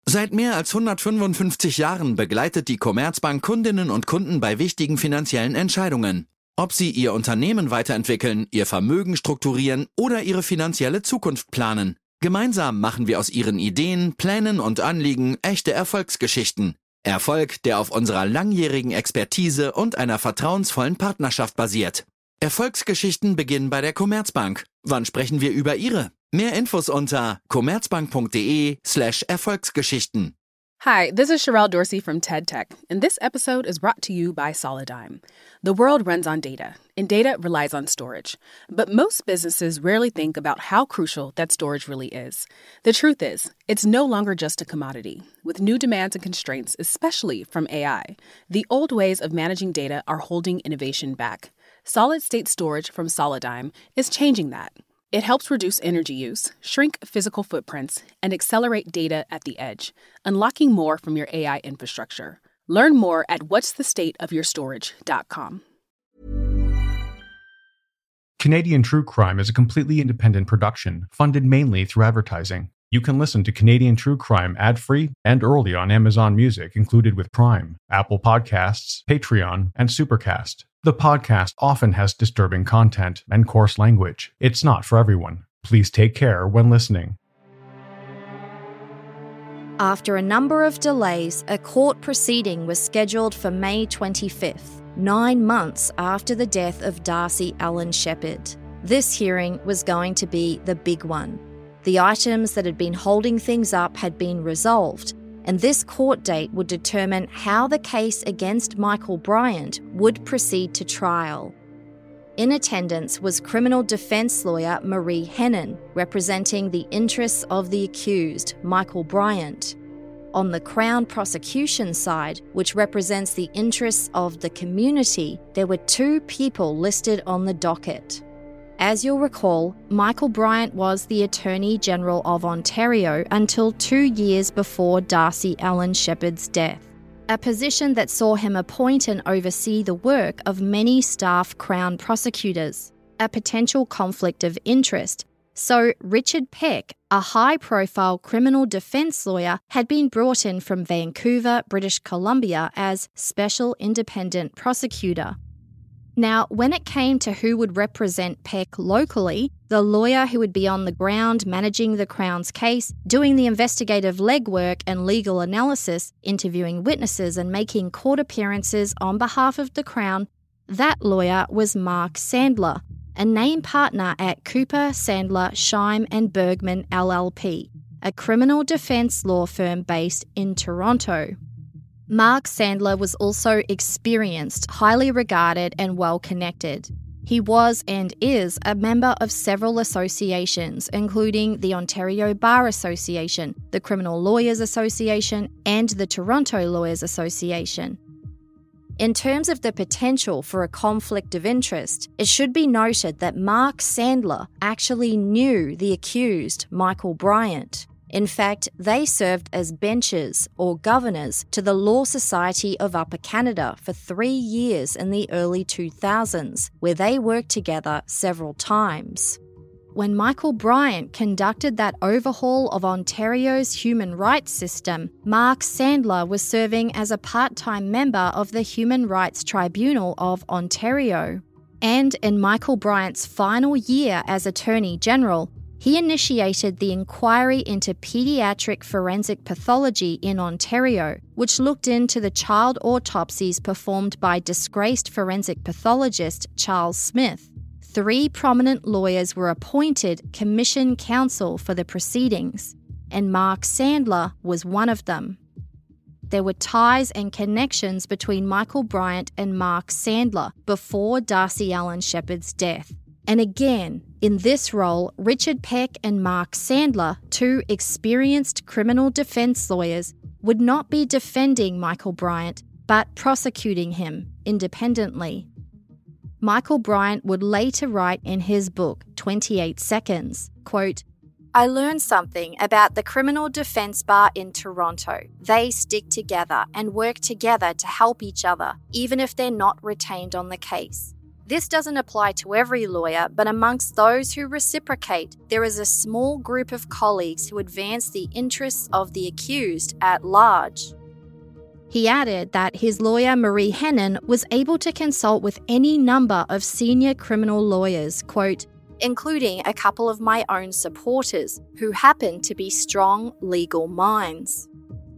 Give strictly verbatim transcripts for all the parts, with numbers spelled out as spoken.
Seit mehr als hundertfünfundfünfzig Jahren begleitet die Commerzbank Kundinnen und Kunden bei wichtigen finanziellen Entscheidungen. Ob sie ihr Unternehmen weiterentwickeln, ihr Vermögen strukturieren oder ihre finanzielle Zukunft planen. Gemeinsam machen wir aus ihren Ideen, Plänen und Anliegen echte Erfolgsgeschichten. Erfolg, der auf unserer langjährigen Expertise und einer vertrauensvollen Partnerschaft basiert. Erfolgsgeschichten beginnen bei der Commerzbank. Wann sprechen wir über Ihre? Mehr Infos unter commerzbank.de slash Erfolgsgeschichten. Hi, this is Sherelle Dorsey from TED Tech, and this episode is brought to you by Solidigm. The world runs on data, and data relies on storage. But most businesses rarely think about how crucial that storage really is. The truth is, it's no longer just a commodity. With new demands and constraints, especially from A I, the old ways of managing data are holding innovation back. Solid-state storage from Solidigm is changing that. It helps reduce energy use, shrink physical footprints, and accelerate data at the edge, unlocking more from your A I infrastructure. Learn more at whats the state of your storage dot com. Canadian True Crime is a completely independent production, funded mainly through advertising. You can listen to Canadian True Crime ad-free and early on Amazon Music, included with Prime, Apple Podcasts, Patreon, and Supercast. The podcast often has disturbing content and coarse language. It's not for everyone. Please take care when listening. After a number of delays, a court proceeding was scheduled for May twenty-fifth, nine months after the death of Darcy Allen Sheppard. This hearing was going to be the big one. The items that had been holding things up had been resolved, and this court date would determine how the case against Michael Bryant would proceed to trial. In attendance was criminal defence lawyer Marie Henein, representing the interests of the accused, Michael Bryant. On the Crown prosecution side, which represents the interests of the community, there were two people listed on the docket. As you'll recall, Michael Bryant was the Attorney General of Ontario until two years before Darcy Allen Sheppard's death, a position that saw him appoint and oversee the work of many staff Crown prosecutors, a potential conflict of interest. So Richard Peck, a high-profile criminal defence lawyer, had been brought in from Vancouver, British Columbia as Special Independent Prosecutor. Now, when it came to who would represent Peck locally, the lawyer who would be on the ground managing the Crown's case, doing the investigative legwork and legal analysis, interviewing witnesses and making court appearances on behalf of the Crown, that lawyer was Mark Sandler, a named partner at Cooper, Sandler, Scheim and Bergman L L P, a criminal defence law firm based in Toronto. Mark Sandler was also experienced, highly regarded and well-connected. He was and is a member of several associations, including the Ontario Bar Association, the Criminal Lawyers Association, and the Toronto Lawyers Association. In terms of the potential for a conflict of interest, it should be noted that Mark Sandler actually knew the accused, Michael Bryant. In fact, they served as benchers or governors to the Law Society of Upper Canada for three years in the early two thousands, where they worked together several times. When Michael Bryant conducted that overhaul of Ontario's human rights system, Mark Sandler was serving as a part-time member of the Human Rights Tribunal of Ontario. And in Michael Bryant's final year as Attorney General, he initiated the inquiry into paediatric forensic pathology in Ontario, which looked into the child autopsies performed by disgraced forensic pathologist Charles Smith. Three prominent lawyers were appointed commission counsel for the proceedings, and Mark Sandler was one of them. There were ties and connections between Michael Bryant and Mark Sandler before Darcy Allen Sheppard's death. And again, in this role, Richard Peck and Mark Sandler, two experienced criminal defence lawyers, would not be defending Michael Bryant, but prosecuting him independently. Michael Bryant would later write in his book, twenty-eight seconds, quote, "I learned something about the criminal defence bar in Toronto. They stick together and work together to help each other, even if they're not retained on the case. This doesn't apply to every lawyer, but amongst those who reciprocate, there is a small group of colleagues who advance the interests of the accused at large. He added that his lawyer Marie Henein was able to consult with any number of senior criminal lawyers, quote, including a couple of my own supporters who happen to be strong legal minds.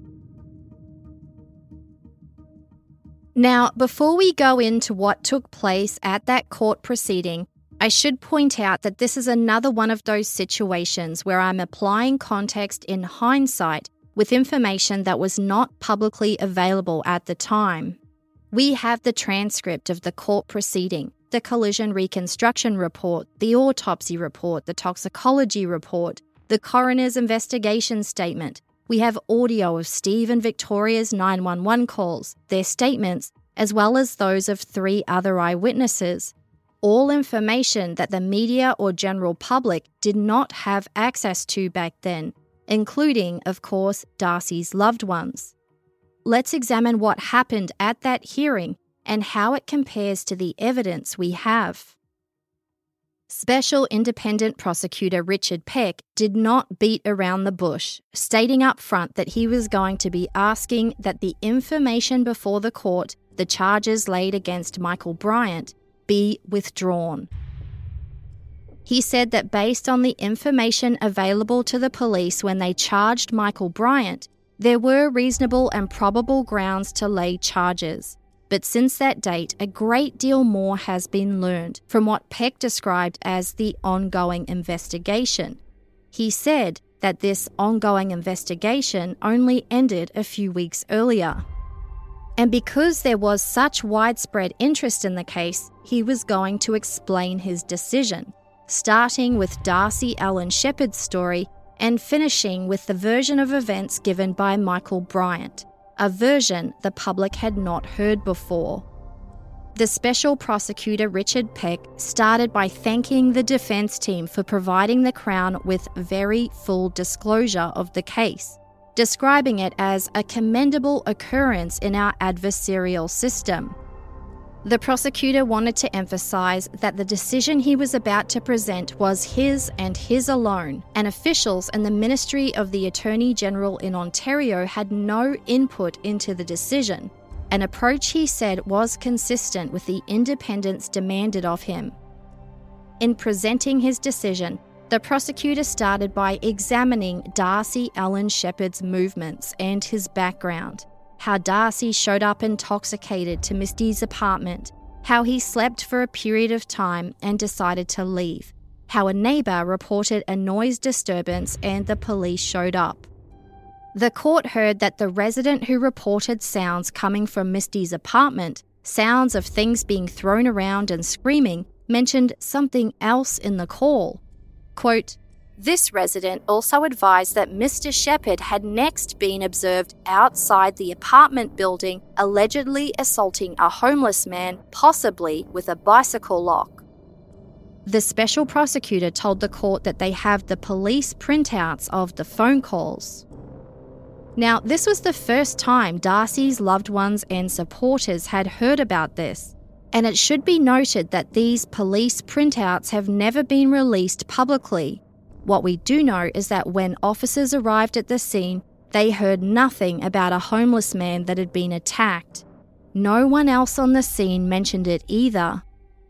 Now, before we go into what took place at that court proceeding, I should point out that this is another one of those situations where I'm applying context in hindsight with information that was not publicly available at the time. We have the transcript of the court proceeding, the collision reconstruction report, the autopsy report, the toxicology report, the coroner's investigation statement. We have audio of Steve and Victoria's nine one one calls, their statements, as well as those of three other eyewitnesses. All information that the media or general public did not have access to back then, including, of course, Darcy's loved ones. Let's examine what happened at that hearing and how it compares to the evidence we have. Special Independent Prosecutor Richard Peck did not beat around the bush, stating up front that he was going to be asking that the information before the court, the charges laid against Michael Bryant, be withdrawn. He said that based on the information available to the police when they charged Michael Bryant, there were reasonable and probable grounds to lay charges. But since that date, a great deal more has been learned from what Peck described as the ongoing investigation. He said that this ongoing investigation only ended a few weeks earlier. And because there was such widespread interest in the case, he was going to explain his decision, starting with Darcy Allen Sheppard's story and finishing with the version of events given by Michael Bryant, a version the public had not heard before. The Special Prosecutor Richard Peck started by thanking the defence team for providing the Crown with very full disclosure of the case, describing it as a commendable occurrence in our adversarial system. The prosecutor wanted to emphasise that the decision he was about to present was his and his alone, and officials in the Ministry of the Attorney General in Ontario had no input into the decision, an approach he said was consistent with the independence demanded of him. In presenting his decision, the prosecutor started by examining Darcy Allen Sheppard's movements and his background. How Darcy showed up intoxicated to Misty's apartment, how he slept for a period of time and decided to leave, how a neighbour reported a noise disturbance and the police showed up. The court heard that the resident who reported sounds coming from Misty's apartment, sounds of things being thrown around and screaming, mentioned something else in the call. Quote, "This resident also advised that Mister Sheppard had next been observed outside the apartment building, allegedly assaulting a homeless man, possibly with a bicycle lock." The special prosecutor told the court that they have the police printouts of the phone calls. Now, this was the first time Darcy's loved ones and supporters had heard about this, and it should be noted that these police printouts have never been released publicly. What we do know is that when officers arrived at the scene, they heard nothing about a homeless man that had been attacked. No one else on the scene mentioned it either.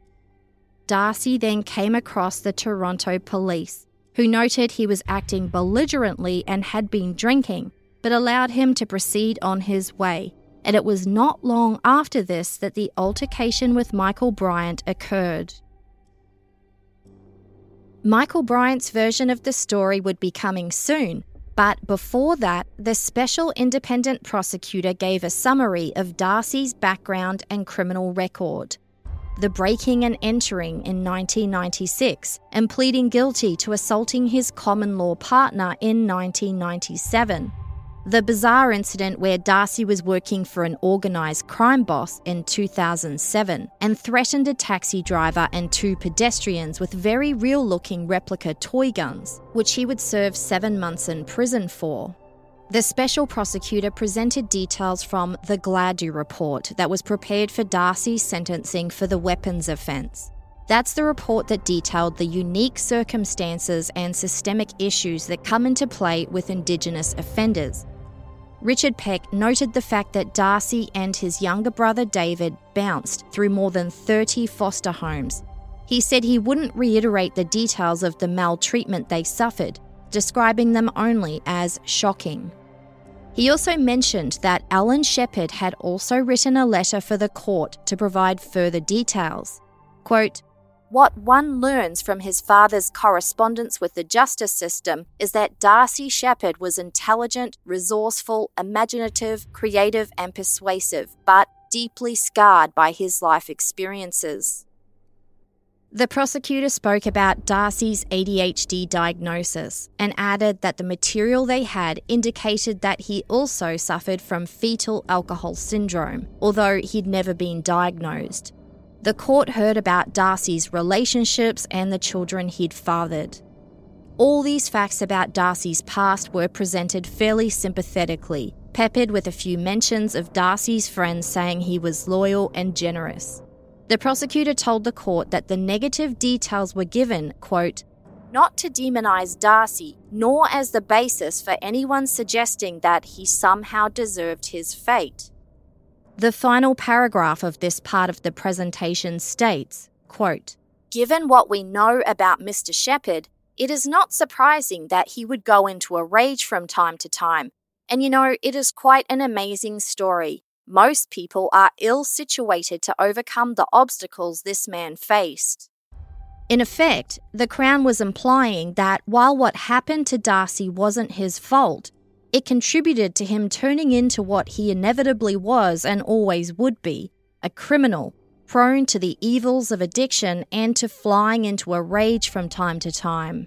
Darcy then came across the Toronto police, who noted he was acting belligerently and had been drinking, but allowed him to proceed on his way, and it was not long after this that the altercation with Michael Bryant occurred. Michael Bryant's version of the story would be coming soon, but before that, the Special Independent Prosecutor gave a summary of Darcy's background and criminal record. The breaking and entering in nineteen ninety-six and pleading guilty to assaulting his common-law partner in nineteen ninety-seven. The bizarre incident where Darcy was working for an organised crime boss in two thousand seven and threatened a taxi driver and two pedestrians with very real-looking replica toy guns, which he would serve seven months in prison for. The special prosecutor presented details from the Gladue report that was prepared for Darcy's sentencing for the weapons offence. That's the report that detailed the unique circumstances and systemic issues that come into play with Indigenous offenders. Richard Peck noted the fact that Darcy and his younger brother David bounced through more than thirty foster homes. He said he wouldn't reiterate the details of the maltreatment they suffered, describing them only as shocking. He also mentioned that Alan Shepard had also written a letter for the court to provide further details. Quote, "What one learns from his father's correspondence with the justice system is that Darcy Shepard was intelligent, resourceful, imaginative, creative and persuasive, but deeply scarred by his life experiences." The prosecutor spoke about Darcy's A D H D diagnosis and added that the material they had indicated that he also suffered from fetal alcohol syndrome, although he'd never been diagnosed. The court heard about Darcy's relationships and the children he'd fathered. All these facts about Darcy's past were presented fairly sympathetically, peppered with a few mentions of Darcy's friends saying he was loyal and generous. The prosecutor told the court that the negative details were given, quote, "not to demonise Darcy, nor as the basis for anyone suggesting that he somehow deserved his fate." The final paragraph of this part of the presentation states, quote, "Given what we know about Mister Shepard, it is not surprising that he would go into a rage from time to time. And you know, it is quite an amazing story. Most people are ill-situated to overcome the obstacles this man faced." In effect, the Crown was implying that while what happened to Darcy wasn't his fault, it contributed to him turning into what he inevitably was and always would be, a criminal, prone to the evils of addiction and to flying into a rage from time to time.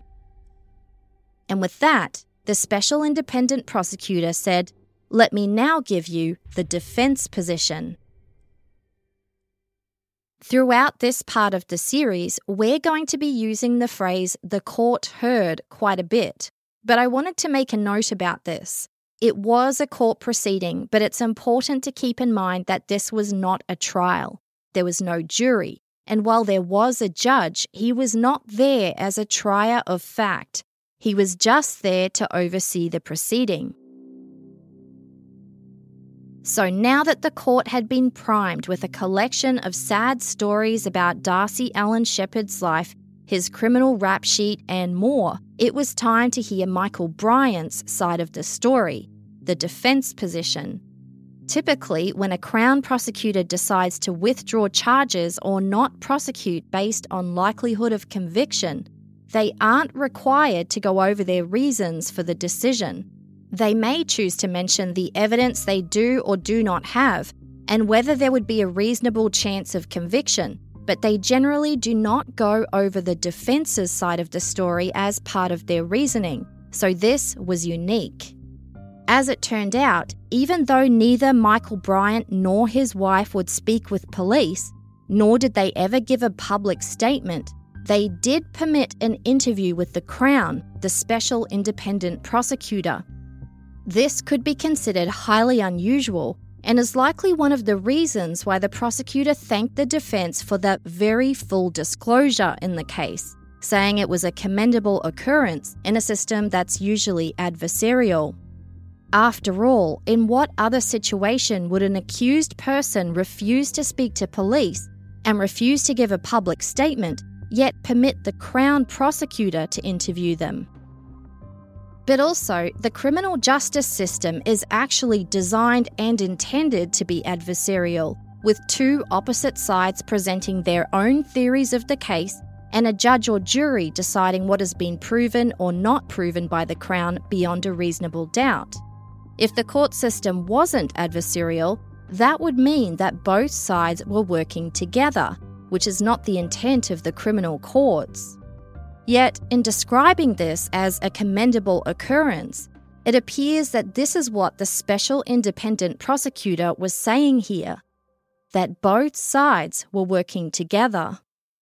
And with that, the special independent prosecutor said, "Let me now give you the defence position." Throughout this part of the series, we're going to be using the phrase "the court heard" quite a bit, but I wanted to make a note about this. It was a court proceeding, but it's important to keep in mind that this was not a trial. There was no jury, and while there was a judge, he was not there as a trier of fact. He was just there to oversee the proceeding. So now that the court had been primed with a collection of sad stories about Darcy Allen Shepard's life, his criminal rap sheet and more, it was time to hear Michael Bryant's side of the story, the defence position. Typically, when a Crown prosecutor decides to withdraw charges or not prosecute based on likelihood of conviction, they aren't required to go over their reasons for the decision. They may choose to mention the evidence they do or do not have and whether there would be a reasonable chance of conviction, but they generally do not go over the defence's side of the story as part of their reasoning, so this was unique. As it turned out, even though neither Michael Bryant nor his wife would speak with police, nor did they ever give a public statement, they did permit an interview with the Crown, the special independent prosecutor. This could be considered highly unusual and is likely one of the reasons why the prosecutor thanked the defence for the very full disclosure in the case, saying it was a commendable occurrence in a system that's usually adversarial. After all, in what other situation would an accused person refuse to speak to police and refuse to give a public statement, yet permit the Crown prosecutor to interview them? But also, the criminal justice system is actually designed and intended to be adversarial, with two opposite sides presenting their own theories of the case and a judge or jury deciding what has been proven or not proven by the Crown beyond a reasonable doubt. If the court system wasn't adversarial, that would mean that both sides were working together, which is not the intent of the criminal courts. Yet, in describing this as a commendable occurrence, it appears that this is what the special independent prosecutor was saying here, that both sides were working together.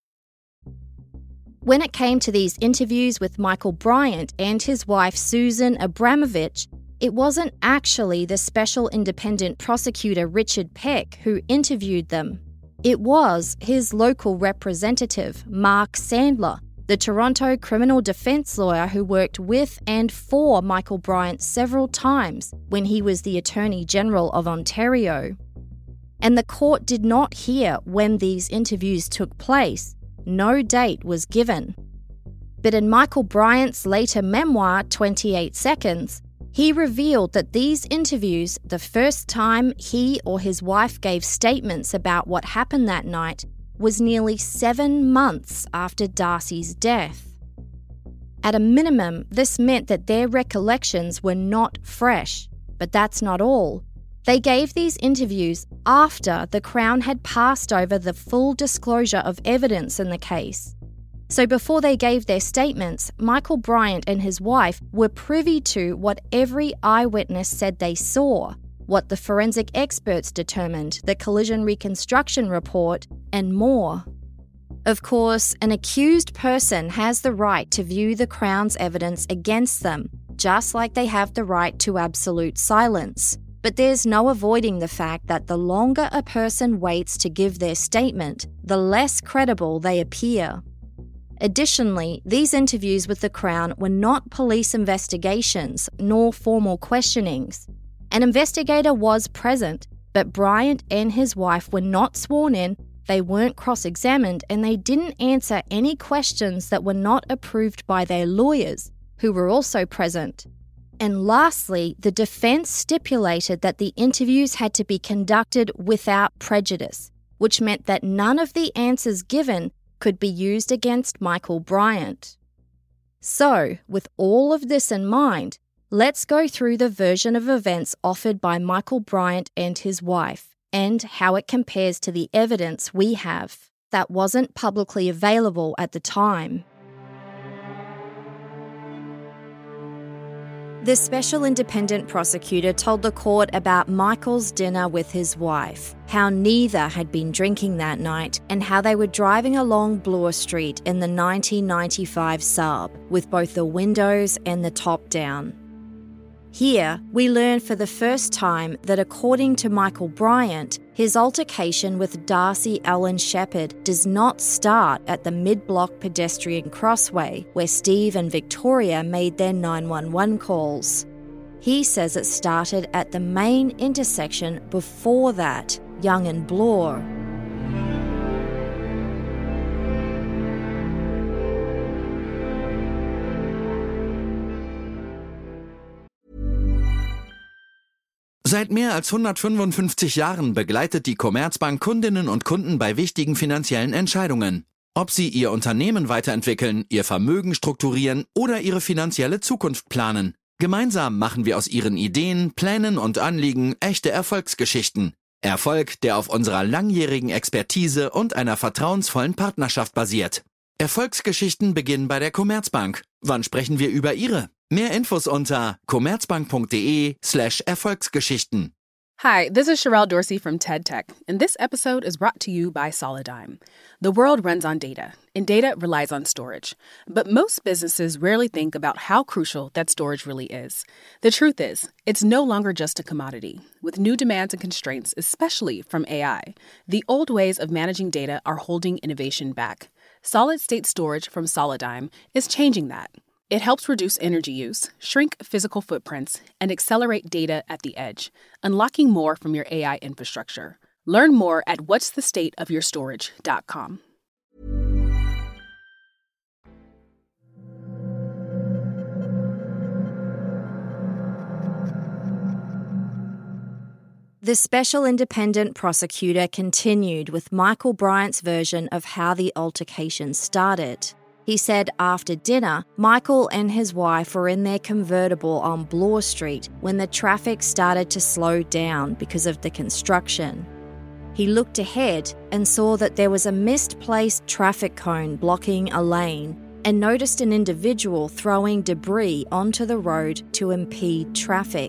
When it came to these interviews with Michael Bryant and his wife Susan Abramovich, it wasn't actually the Special Independent Prosecutor Richard Peck who interviewed them. It was his local representative, Mark Sandler, the Toronto criminal defence lawyer who worked with and for Michael Bryant several times when he was the Attorney General of Ontario. And the court did not hear when these interviews took place. No date was given. But in Michael Bryant's later memoir, twenty-eight seconds, he revealed that these interviews, the first time he or his wife gave statements about what happened that night, was nearly seven months after Darcy's death. At a minimum, this meant that their recollections were not fresh. But that's not all. They gave these interviews after the Crown had passed over the full disclosure of evidence in the case. So before they gave their statements, Michael Bryant and his wife were privy to what every eyewitness said they saw, what the forensic experts determined, the collision reconstruction report, and more. Of course, an accused person has the right to view the Crown's evidence against them, just like they have the right to absolute silence. But there's no avoiding the fact that the longer a person waits to give their statement, the less credible they appear. Additionally, these interviews with the Crown were not police investigations nor formal questionings. An investigator was present, but Bryant and his wife were not sworn in, they weren't cross-examined, and they didn't answer any questions that were not approved by their lawyers, who were also present. And lastly, the defence stipulated that the interviews had to be conducted without prejudice, which meant that none of the answers given could be used against Michael Bryant. So, with all of this in mind, let's go through the version of events offered by Michael Bryant and his wife, and how it compares to the evidence we have that wasn't publicly available at the time. The Special Independent Prosecutor told the court about Michael's dinner with his wife, how neither had been drinking that night, and how they were driving along Bloor Street in the nineteen ninety-five Saab, with both the windows and the top down. Here, we learn for the first time that according to Michael Bryant, his altercation with Darcy Allen Shepherd does not start at the mid-block pedestrian crossway where Steve and Victoria made their nine one one calls. He says it started at the main intersection before that, Yonge and Bloor. Seit mehr als hundertfünfundfünfzig Jahren begleitet die Commerzbank Kundinnen und Kunden bei wichtigen finanziellen Entscheidungen. Ob sie ihr Unternehmen weiterentwickeln, ihr Vermögen strukturieren oder ihre finanzielle Zukunft planen. Gemeinsam machen wir aus ihren Ideen, Plänen und Anliegen echte Erfolgsgeschichten. Erfolg, der auf unserer langjährigen Expertise und einer vertrauensvollen Partnerschaft basiert. Erfolgsgeschichten beginnen bei der Commerzbank. Wann sprechen wir über Ihre? Mehr Infos unter commerzbank.de slash Erfolgsgeschichten. Hi, this is Sherelle Dorsey from TED Tech, and this episode is brought to you by Solidigm. The world runs on data, and data relies on storage. But most businesses rarely think about how crucial that storage really is. The truth is, it's no longer just a commodity. With new demands and constraints, especially from A I, the old ways of managing data are holding innovation back. Solid-state storage from Solidigm is changing that. It helps reduce energy use, shrink physical footprints, and accelerate data at the edge, unlocking more from your A I infrastructure. Learn more at whats the state of your storage dot com. The Special Independent Prosecutor continued with Michael Bryant's version of how the altercation started. He said after dinner, Michael and his wife were in their convertible on Bloor Street when the traffic started to slow down because of the construction. He looked ahead and saw that there was a misplaced traffic cone blocking a lane and noticed an individual throwing debris onto the road to impede traffic.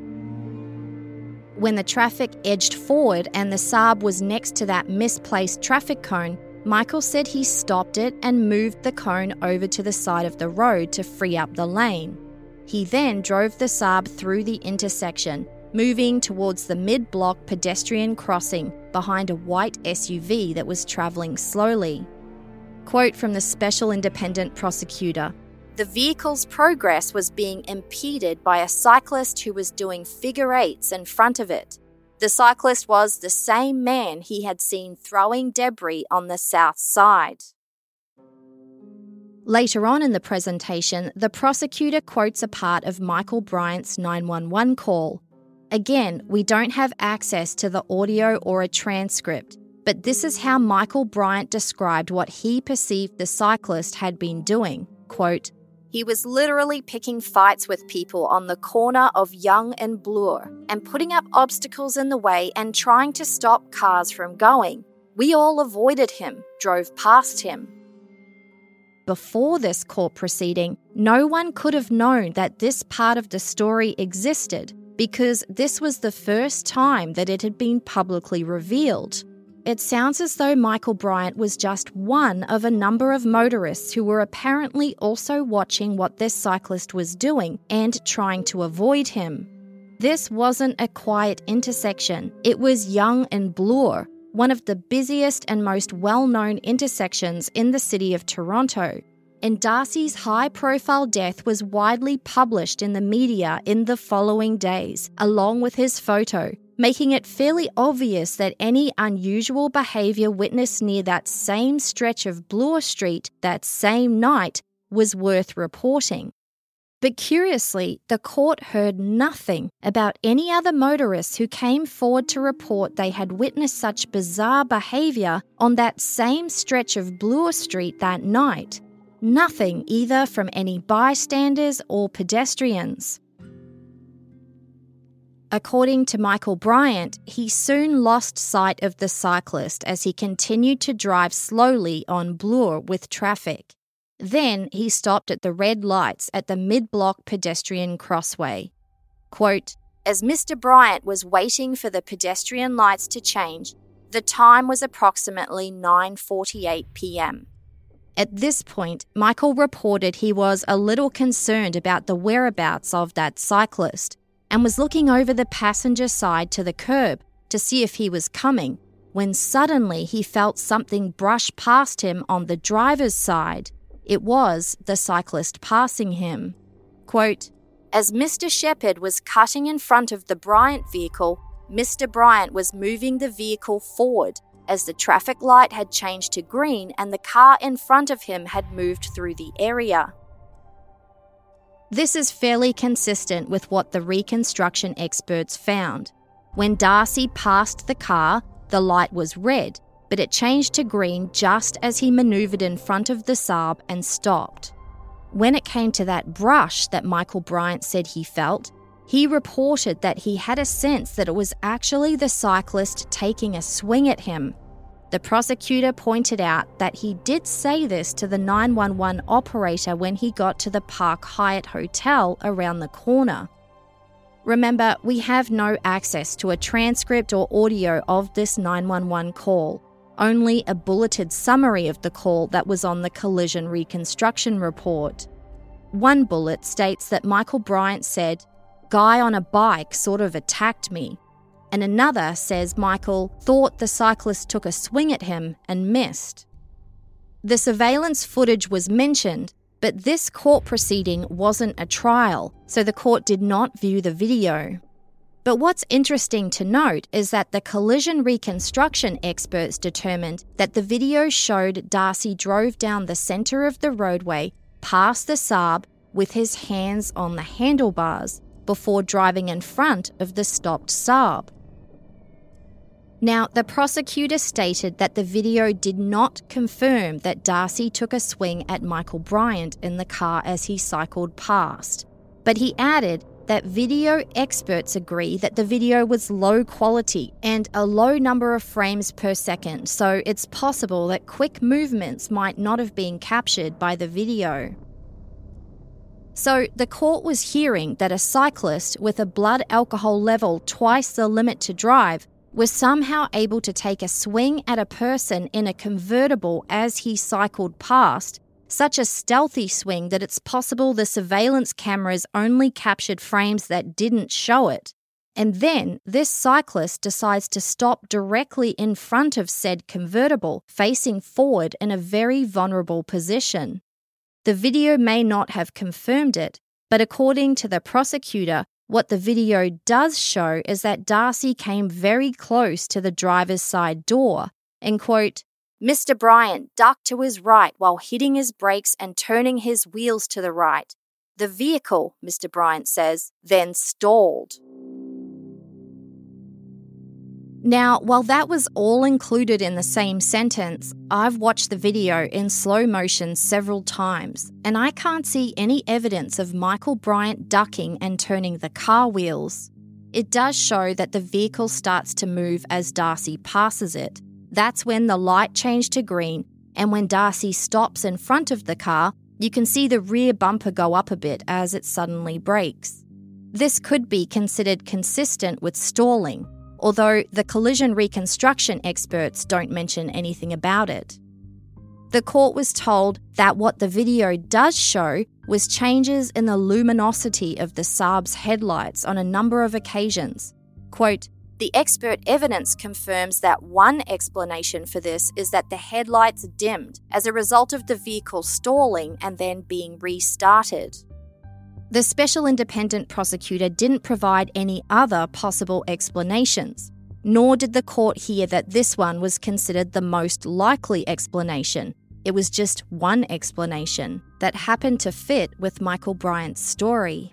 When the traffic edged forward and the Saab was next to that misplaced traffic cone, Michael said he stopped it and moved the cone over to the side of the road to free up the lane. He then drove the Saab through the intersection, moving towards the mid-block pedestrian crossing behind a white S U V that was travelling slowly. Quote from the Special Independent Prosecutor: "The vehicle's progress was being impeded by a cyclist who was doing figure eights in front of it. The cyclist was the same man he had seen throwing debris on the south side." Later on in the presentation, the prosecutor quotes a part of Michael Bryant's nine one one call. Again, we don't have access to the audio or a transcript, but this is how Michael Bryant described what he perceived the cyclist had been doing. Quote, "He was literally picking fights with people on the corner of Young and Bloor and putting up obstacles in the way and trying to stop cars from going. We all avoided him, drove past him." Before this court proceeding, no one could have known that this part of the story existed because this was the first time that it had been publicly revealed. It sounds as though Michael Bryant was just one of a number of motorists who were apparently also watching what this cyclist was doing and trying to avoid him. This wasn't a quiet intersection. It was Young and Bloor, one of the busiest and most well-known intersections in the city of Toronto. And Darcy's high-profile death was widely published in the media in the following days, along with his photo, making it fairly obvious that any unusual behaviour witnessed near that same stretch of Bloor Street that same night was worth reporting. But curiously, the court heard nothing about any other motorists who came forward to report they had witnessed such bizarre behaviour on that same stretch of Bloor Street that night. Nothing either from any bystanders or pedestrians. According to Michael Bryant, he soon lost sight of the cyclist as he continued to drive slowly on Bloor with traffic. Then he stopped at the red lights at the mid-block pedestrian crossway. Quote, "As Mister Bryant was waiting for the pedestrian lights to change, the time was approximately nine forty-eight p.m. At this point, Michael reported he was a little concerned about the whereabouts of that cyclist and was looking over the passenger side to the curb to see if he was coming, when suddenly he felt something brush past him on the driver's side. It was the cyclist passing him. Quote, "As Mister Shepherd was cutting in front of the Bryant vehicle, Mister Bryant was moving the vehicle forward as the traffic light had changed to green and the car in front of him had moved through the area." This is fairly consistent with what the reconstruction experts found. When Darcy passed the car, the light was red, but it changed to green just as he manoeuvred in front of the Saab and stopped. When it came to that brush that Michael Bryant said he felt, he reported that he had a sense that it was actually the cyclist taking a swing at him. The prosecutor pointed out that he did say this to the nine one one operator when he got to the Park Hyatt Hotel around the corner. Remember, we have no access to a transcript or audio of this nine one one call, only a bulleted summary of the call that was on the collision reconstruction report. One bullet states that Michael Bryant said, "Guy on a bike sort of attacked me," and another says Michael thought the cyclist took a swing at him and missed. The surveillance footage was mentioned, but this court proceeding wasn't a trial, so the court did not view the video. But what's interesting to note is that the collision reconstruction experts determined that the video showed Darcy drove down the centre of the roadway past the Saab with his hands on the handlebars before driving in front of the stopped Saab. Now, the prosecutor stated that the video did not confirm that Darcy took a swing at Michael Bryant in the car as he cycled past, but he added that video experts agree that the video was low quality and a low number of frames per second, so it's possible that quick movements might not have been captured by the video. So the court was hearing that a cyclist with a blood alcohol level twice the limit to drive was somehow able to take a swing at a person in a convertible as he cycled past, such a stealthy swing that it's possible the surveillance cameras only captured frames that didn't show it. And then this cyclist decides to stop directly in front of said convertible, facing forward in a very vulnerable position. The video may not have confirmed it, but according to the prosecutor, what the video does show is that Darcy came very close to the driver's side door and, quote, Mister Bryant ducked to his right while hitting his brakes and turning his wheels to the right. The vehicle, Mister Bryant says, then stalled. Now, while that was all included in the same sentence, I've watched the video in slow motion several times, and I can't see any evidence of Michael Bryant ducking and turning the car wheels. It does show that the vehicle starts to move as Darcy passes it. That's when the light changed to green, and when Darcy stops in front of the car, you can see the rear bumper go up a bit as it suddenly brakes. This could be considered consistent with stalling, although the collision reconstruction experts don't mention anything about it. The court was told that what the video does show was changes in the luminosity of the Saab's headlights on a number of occasions. Quote, the expert evidence confirms that one explanation for this is that the headlights dimmed as a result of the vehicle stalling and then being restarted. The special independent prosecutor didn't provide any other possible explanations, nor did the court hear that this one was considered the most likely explanation. It was just one explanation that happened to fit with Michael Bryant's story.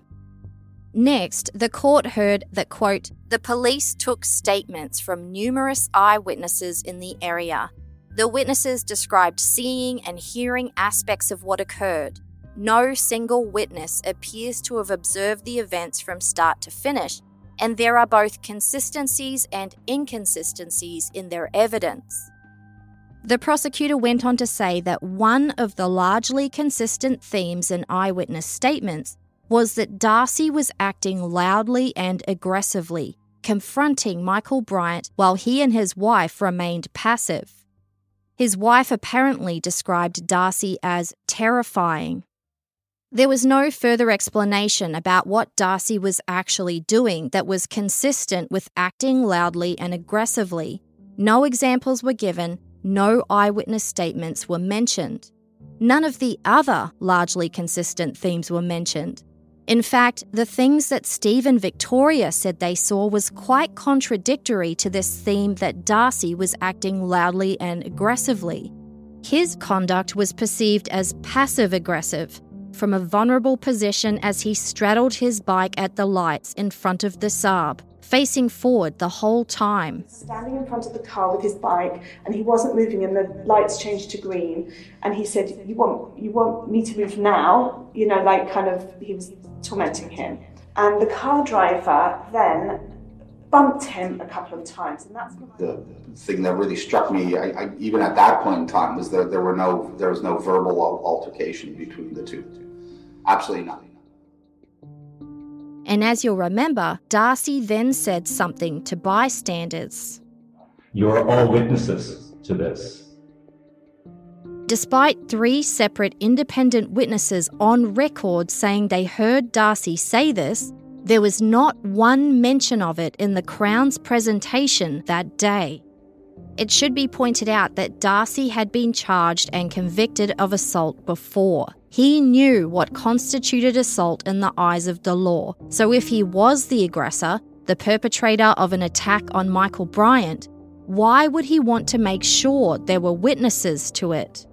Next, the court heard that, quote, the police took statements from numerous eyewitnesses in the area. The witnesses described seeing and hearing aspects of what occurred. No single witness appears to have observed the events from start to finish, and there are both consistencies and inconsistencies in their evidence. The prosecutor went on to say that one of the largely consistent themes in eyewitness statements was that Darcy was acting loudly and aggressively, confronting Michael Bryant while he and his wife remained passive. His wife apparently described Darcy as terrifying. There was no further explanation about what Darcy was actually doing that was consistent with acting loudly and aggressively. No examples were given, no eyewitness statements were mentioned. None of the other largely consistent themes were mentioned. In fact, the things that Steve and Victoria said they saw was quite contradictory to this theme that Darcy was acting loudly and aggressively. His conduct was perceived as passive-aggressive, from a vulnerable position as he straddled his bike at the lights in front of the Saab, facing forward the whole time. Standing in front of the car with his bike, and he wasn't moving, and the lights changed to green, and he said, you want you want me to move now? You know, like kind of, he was tormenting him. And the car driver then bumped him a couple of times, and that's the thing that really struck me. I, I, even at that point in time, was that there were no there was no verbal altercation between the two. Absolutely nothing. And as you'll remember, Darcy then said something to bystanders. You're all witnesses to this. Despite three separate independent witnesses on record saying they heard Darcy say this, there was not one mention of it in the Crown's presentation that day. It should be pointed out that Darcy had been charged and convicted of assault before. He knew what constituted assault in the eyes of the law, so if he was the aggressor, the perpetrator of an attack on Michael Bryant, why would he want to make sure there were witnesses to it?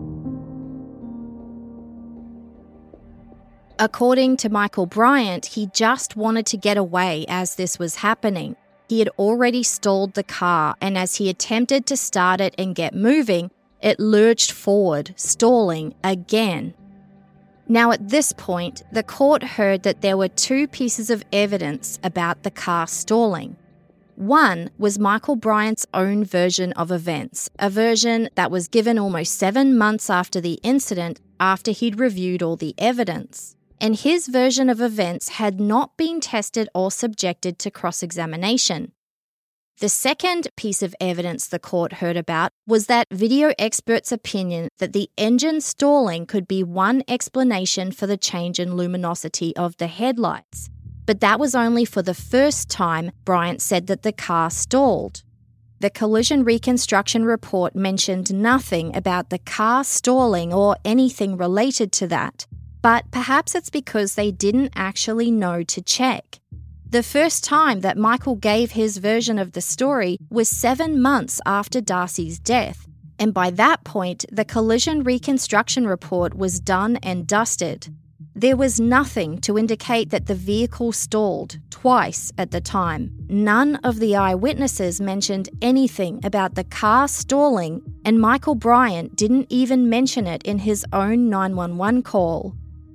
According to Michael Bryant, he just wanted to get away as this was happening. He had already stalled the car, and as he attempted to start it and get moving, it lurched forward, stalling again. Now at this point, the court heard that there were two pieces of evidence about the car stalling. One was Michael Bryant's own version of events, a version that was given almost seven months after the incident, after he'd reviewed all the evidence. And his version of events had not been tested or subjected to cross-examination. The second piece of evidence the court heard about was that video expert's opinion that the engine stalling could be one explanation for the change in luminosity of the headlights. But that was only for the first time Bryant said that the car stalled. The collision reconstruction report mentioned nothing about the car stalling or anything related to that, but perhaps it's because they didn't actually know to check. The first time that Michael gave his version of the story was seven months after Darcy's death, and by that point, the collision reconstruction report was done and dusted. There was nothing to indicate that the vehicle stalled twice at the time. None of the eyewitnesses mentioned anything about the car stalling, and Michael Bryant didn't even mention it in his own nine one one call.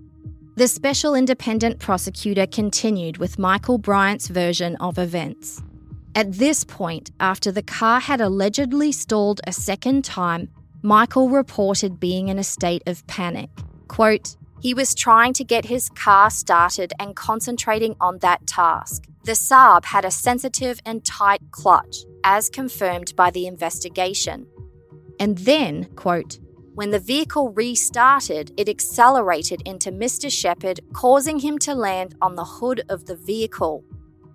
The special independent prosecutor continued with Michael Bryant's version of events. At this point, after the car had allegedly stalled a second time, Michael reported being in a state of panic. Quote, "He was trying to get his car started and concentrating on that task. The Saab had a sensitive and tight clutch, as confirmed by the investigation." And then, quote, "When the vehicle restarted, it accelerated into Mister Shepherd, causing him to land on the hood of the vehicle."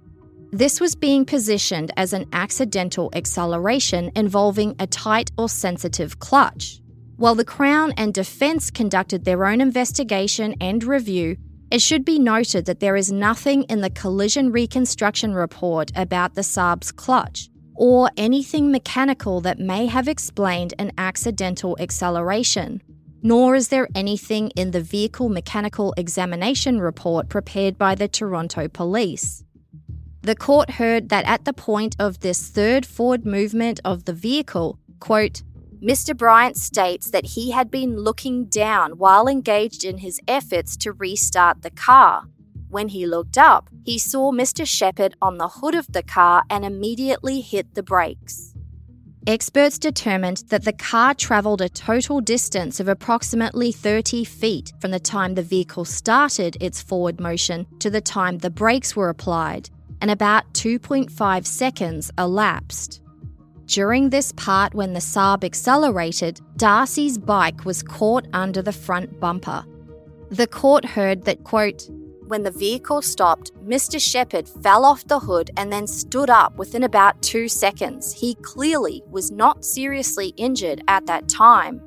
This was being positioned as an accidental acceleration involving a tight or sensitive clutch. While the Crown and Defence conducted their own investigation and review, it should be noted that there is nothing in the collision reconstruction report about the Saab's clutch, or anything mechanical that may have explained an accidental acceleration, nor is there anything in the vehicle mechanical examination report prepared by the Toronto Police. The court heard that at the point of this third forward movement of the vehicle, quote, "Mister Bryant states that he had been looking down while engaged in his efforts to restart the car. When he looked up, he saw Mister Shepherd on the hood of the car and immediately hit the brakes." Experts determined that the car travelled a total distance of approximately thirty feet from the time the vehicle started its forward motion to the time the brakes were applied, and about two point five seconds elapsed. During this part when the Saab accelerated, Darcy's bike was caught under the front bumper. The court heard that, quote, "When the vehicle stopped, Mister Shepherd fell off the hood and then stood up within about two seconds. He clearly was not seriously injured at that time."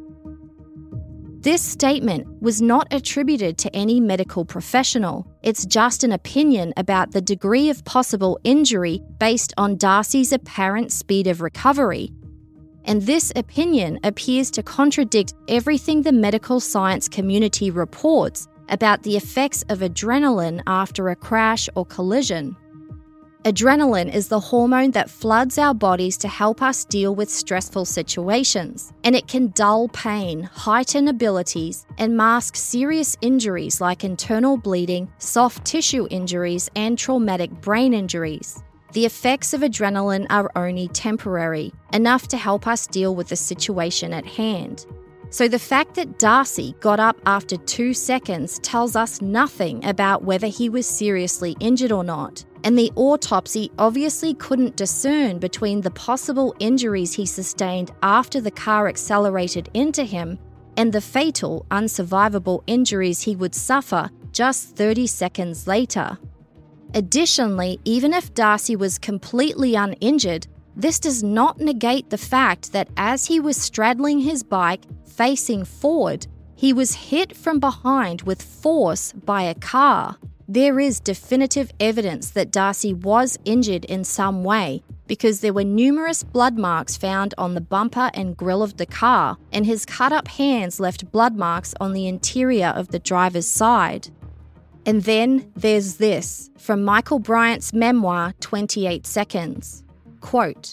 This statement was not attributed to any medical professional. It's just an opinion about the degree of possible injury based on Darcy's apparent speed of recovery. And this opinion appears to contradict everything the medical science community reports about the effects of adrenaline after a crash or collision. Adrenaline is the hormone that floods our bodies to help us deal with stressful situations, and it can dull pain, heighten abilities, and mask serious injuries like internal bleeding, soft tissue injuries, and traumatic brain injuries. The effects of adrenaline are only temporary, enough to help us deal with the situation at hand. So the fact that Darcy got up after two seconds tells us nothing about whether he was seriously injured or not, and the autopsy obviously couldn't discern between the possible injuries he sustained after the car accelerated into him and the fatal, unsurvivable injuries he would suffer just thirty seconds later. Additionally, even if Darcy was completely uninjured, this does not negate the fact that as he was straddling his bike, facing forward, he was hit from behind with force by a car. There is definitive evidence that Darcy was injured in some way because there were numerous blood marks found on the bumper and grille of the car, and his cut-up hands left blood marks on the interior of the driver's side. And then there's this, from Michael Bryant's memoir, twenty-eight seconds. Quote,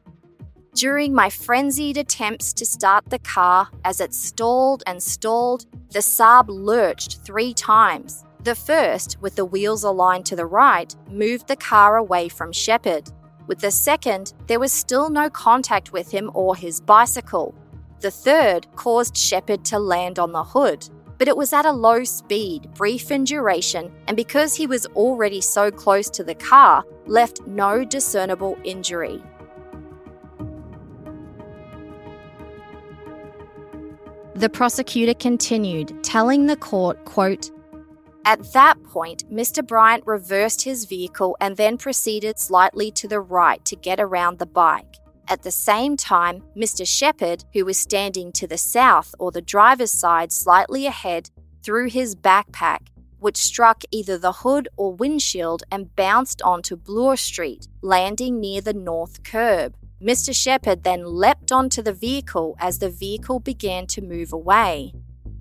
"During my frenzied attempts to start the car, as it stalled and stalled, the Saab lurched three times. The first, with the wheels aligned to the right, moved the car away from Shepherd. With the second, there was still no contact with him or his bicycle. The third caused Shepherd to land on the hood. but it was at a low speed, brief in duration, and because he was already so close to the car, left no discernible injury. The prosecutor continued, telling the court, quote, "At that point, Mister Bryant reversed his vehicle and then proceeded slightly to the right to get around the bike. At the same time, Mister Shepherd, who was standing to the south or the driver's side slightly ahead, threw his backpack, which struck either the hood or windshield and bounced onto Bloor Street, landing near the north curb. Mister Shepherd then leapt onto the vehicle as the vehicle began to move away."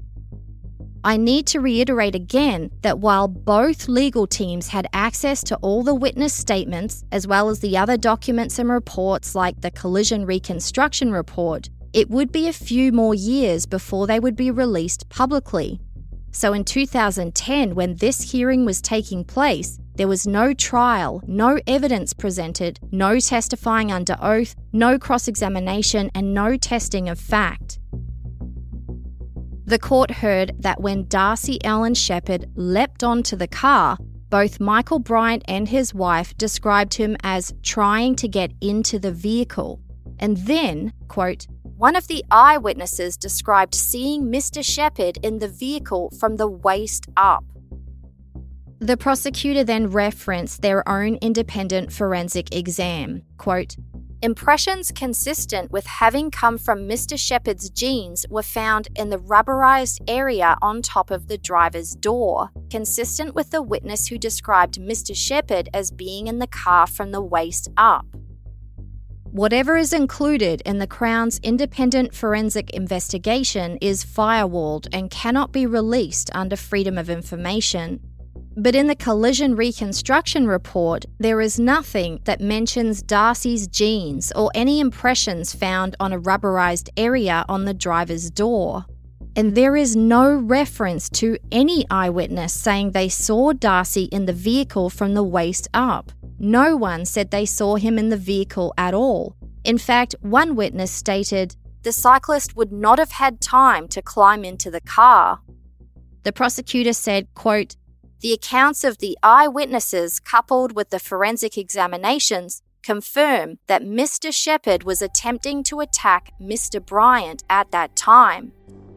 I need to reiterate again that while both legal teams had access to all the witness statements, as well as the other documents and reports like the collision reconstruction report, it would be a few more years before they would be released publicly. So in two thousand ten, when this hearing was taking place, there was no trial, no evidence presented, no testifying under oath, no cross-examination, and no testing of fact. The court heard that when Darcy Allen Shepherd leapt onto the car, both Michael Bryant and his wife described him as trying to get into the vehicle. And then, quote, "One of the eyewitnesses described seeing Mister Shepherd in the vehicle from the waist up." The prosecutor then referenced their own independent forensic exam, quote, "Impressions consistent with having come from Mister Shepherd's jeans were found in the rubberized area on top of the driver's door, consistent with the witness who described Mister Shepherd as being in the car from the waist up." Whatever is included in the Crown's independent forensic investigation is firewalled and cannot be released under Freedom of Information. But in the collision reconstruction report, there is nothing that mentions Darcy's jeans or any impressions found on a rubberized area on the driver's door. And there is no reference to any eyewitness saying they saw Darcy in the vehicle from the waist up. No one said they saw him in the vehicle at all. In fact, one witness stated, "The cyclist would not have had time to climb into the car." The prosecutor said, quote, "The accounts of the eyewitnesses coupled with the forensic examinations confirm that Mister Shepherd was attempting to attack Mister Bryant at that time."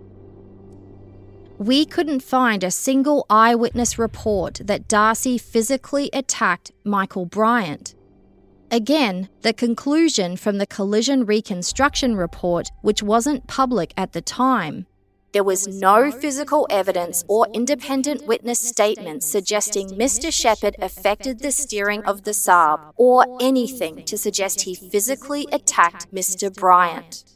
We couldn't find a single eyewitness report that Darcy physically attacked Michael Bryant. Again, the conclusion from the collision reconstruction report, which wasn't public at the time, there was no physical evidence or independent witness statements suggesting Mister Shepherd affected the steering of the Saab or anything to suggest he physically attacked Mister Bryant.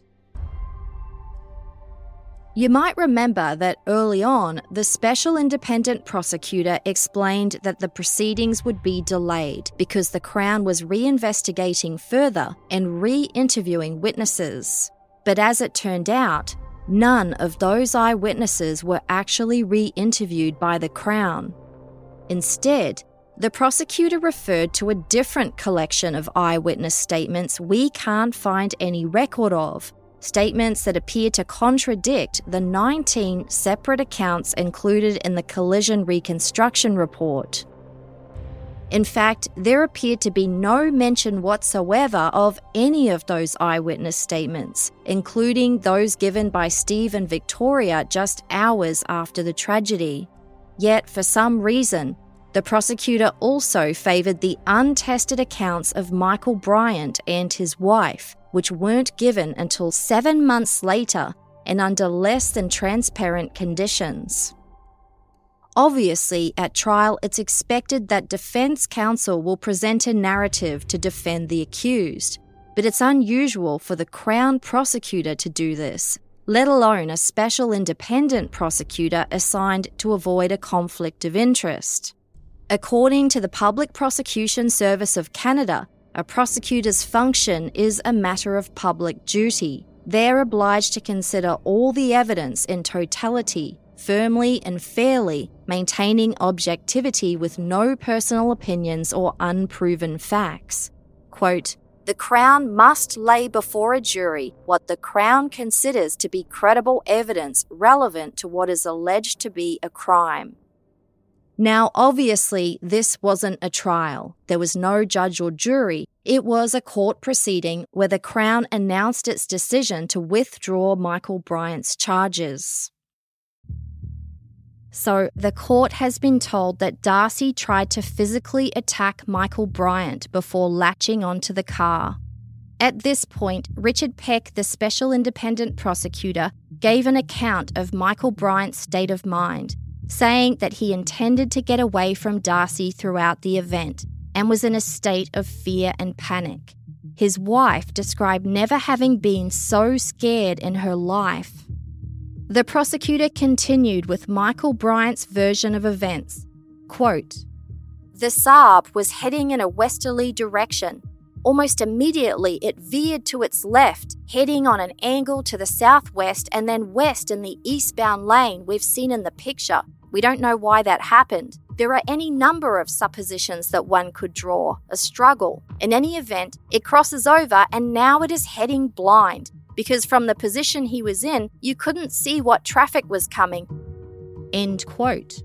You might remember that early on, the Special Independent Prosecutor explained that the proceedings would be delayed because the Crown was reinvestigating further and re-interviewing witnesses. But as it turned out, none of those eyewitnesses were actually re-interviewed by the Crown. Instead, the prosecutor referred to a different collection of eyewitness statements we can't find any record of, statements that appear to contradict the nineteen separate accounts included in the collision reconstruction report. In fact, there appeared to be no mention whatsoever of any of those eyewitness statements, including those given by Steve and Victoria just hours after the tragedy. Yet, for some reason, the prosecutor also favoured the untested accounts of Michael Bryant and his wife, which weren't given until seven months later and under less than transparent conditions. Obviously, at trial, it's expected that defence counsel will present a narrative to defend the accused, but it's unusual for the Crown prosecutor to do this, let alone a special independent prosecutor assigned to avoid a conflict of interest. According to the Public Prosecution Service of Canada, a prosecutor's function is a matter of public duty. They're obliged to consider all the evidence in totality, firmly and fairly, maintaining objectivity with no personal opinions or unproven facts. Quote, The Crown must lay before a jury what the Crown considers to be credible evidence relevant to what is alleged to be a crime. Now, obviously, this wasn't a trial. There was no judge or jury. It was a court proceeding where the Crown announced its decision to withdraw Michael Bryant's charges. So, the court has been told that Darcy tried to physically attack Michael Bryant before latching onto the car. At this point, Richard Peck, the special independent prosecutor, gave an account of Michael Bryant's state of mind, saying that he intended to get away from Darcy throughout the event and was in a state of fear and panic. His wife described never having been so scared in her life. The prosecutor continued with Michael Bryant's version of events. Quote, "The Saab was heading in a westerly direction. Almost immediately, it veered to its left, heading on an angle to the southwest and then west in the eastbound lane we've seen in the picture. We don't know why that happened. There are any number of suppositions that one could draw. A struggle. In any event, it crosses over and now it is heading blind, because from the position he was in, you couldn't see what traffic was coming." End quote.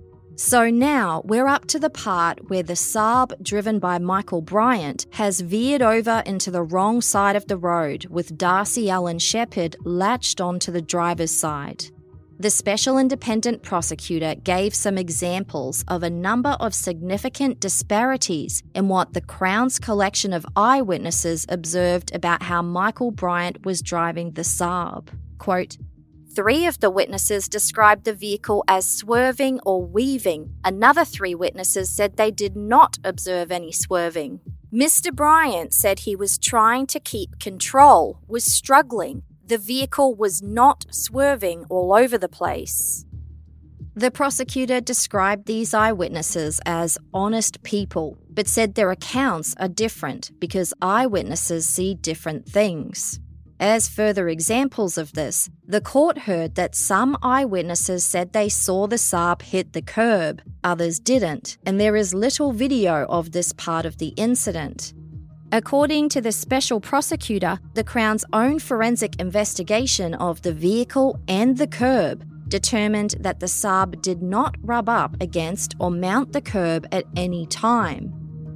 So now we're up to the part where the Saab driven by Michael Bryant has veered over into the wrong side of the road with Darcy Allen Shepherd latched onto the driver's side. The special independent prosecutor gave some examples of a number of significant disparities in what the Crown's collection of eyewitnesses observed about how Michael Bryant was driving the Saab. Quote, "Three of the witnesses described the vehicle as swerving or weaving. Another three witnesses said they did not observe any swerving. Mister Bryant said he was trying to keep control, was struggling. The vehicle was not swerving all over the place." The prosecutor described these eyewitnesses as honest people, but said their accounts are different because eyewitnesses see different things. As further examples of this, the court heard that some eyewitnesses said they saw the Saab hit the curb, others didn't, and there is little video of this part of the incident. According to the special prosecutor, the Crown's own forensic investigation of the vehicle and the curb determined that the Saab did not rub up against or mount the curb at any time.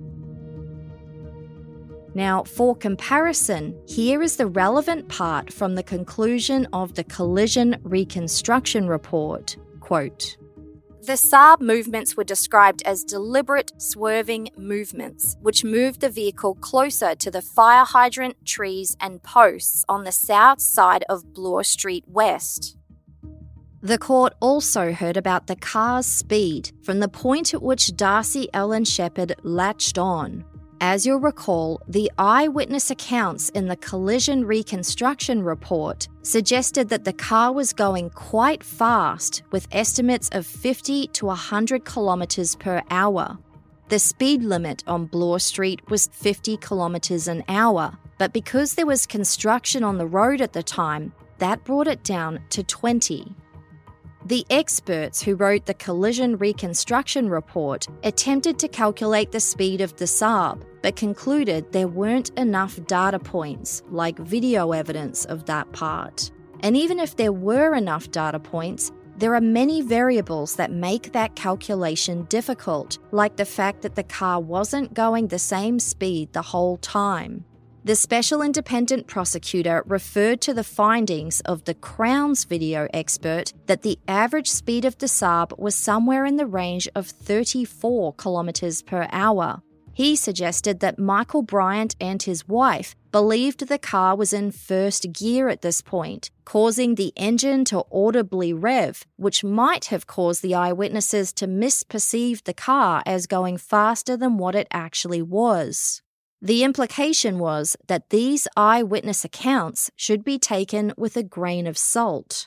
Now, for comparison, here is the relevant part from the conclusion of the collision reconstruction report. Quote, "The Saab movements were described as deliberate swerving movements, which moved the vehicle closer to the fire hydrant, trees and posts on the south side of Bloor Street West." The court also heard about the car's speed from the point at which Darcy Allen Shepherd latched on. As you'll recall, the eyewitness accounts in the collision reconstruction report suggested that the car was going quite fast, with estimates of fifty to one hundred kilometres per hour. The speed limit on Bloor Street was fifty kilometres an hour, but because there was construction on the road at the time, that brought it down to twenty. The experts who wrote the collision reconstruction report attempted to calculate the speed of the Saab, but concluded there weren't enough data points, like video evidence of that part. And even if there were enough data points, there are many variables that make that calculation difficult, like the fact that the car wasn't going the same speed the whole time. The special independent prosecutor referred to the findings of the Crown's video expert that the average speed of the Saab was somewhere in the range of thirty-four kilometres per hour. He suggested that Michael Bryant and his wife believed the car was in first gear at this point, causing the engine to audibly rev, which might have caused the eyewitnesses to misperceive the car as going faster than what it actually was. The implication was that these eyewitness accounts should be taken with a grain of salt.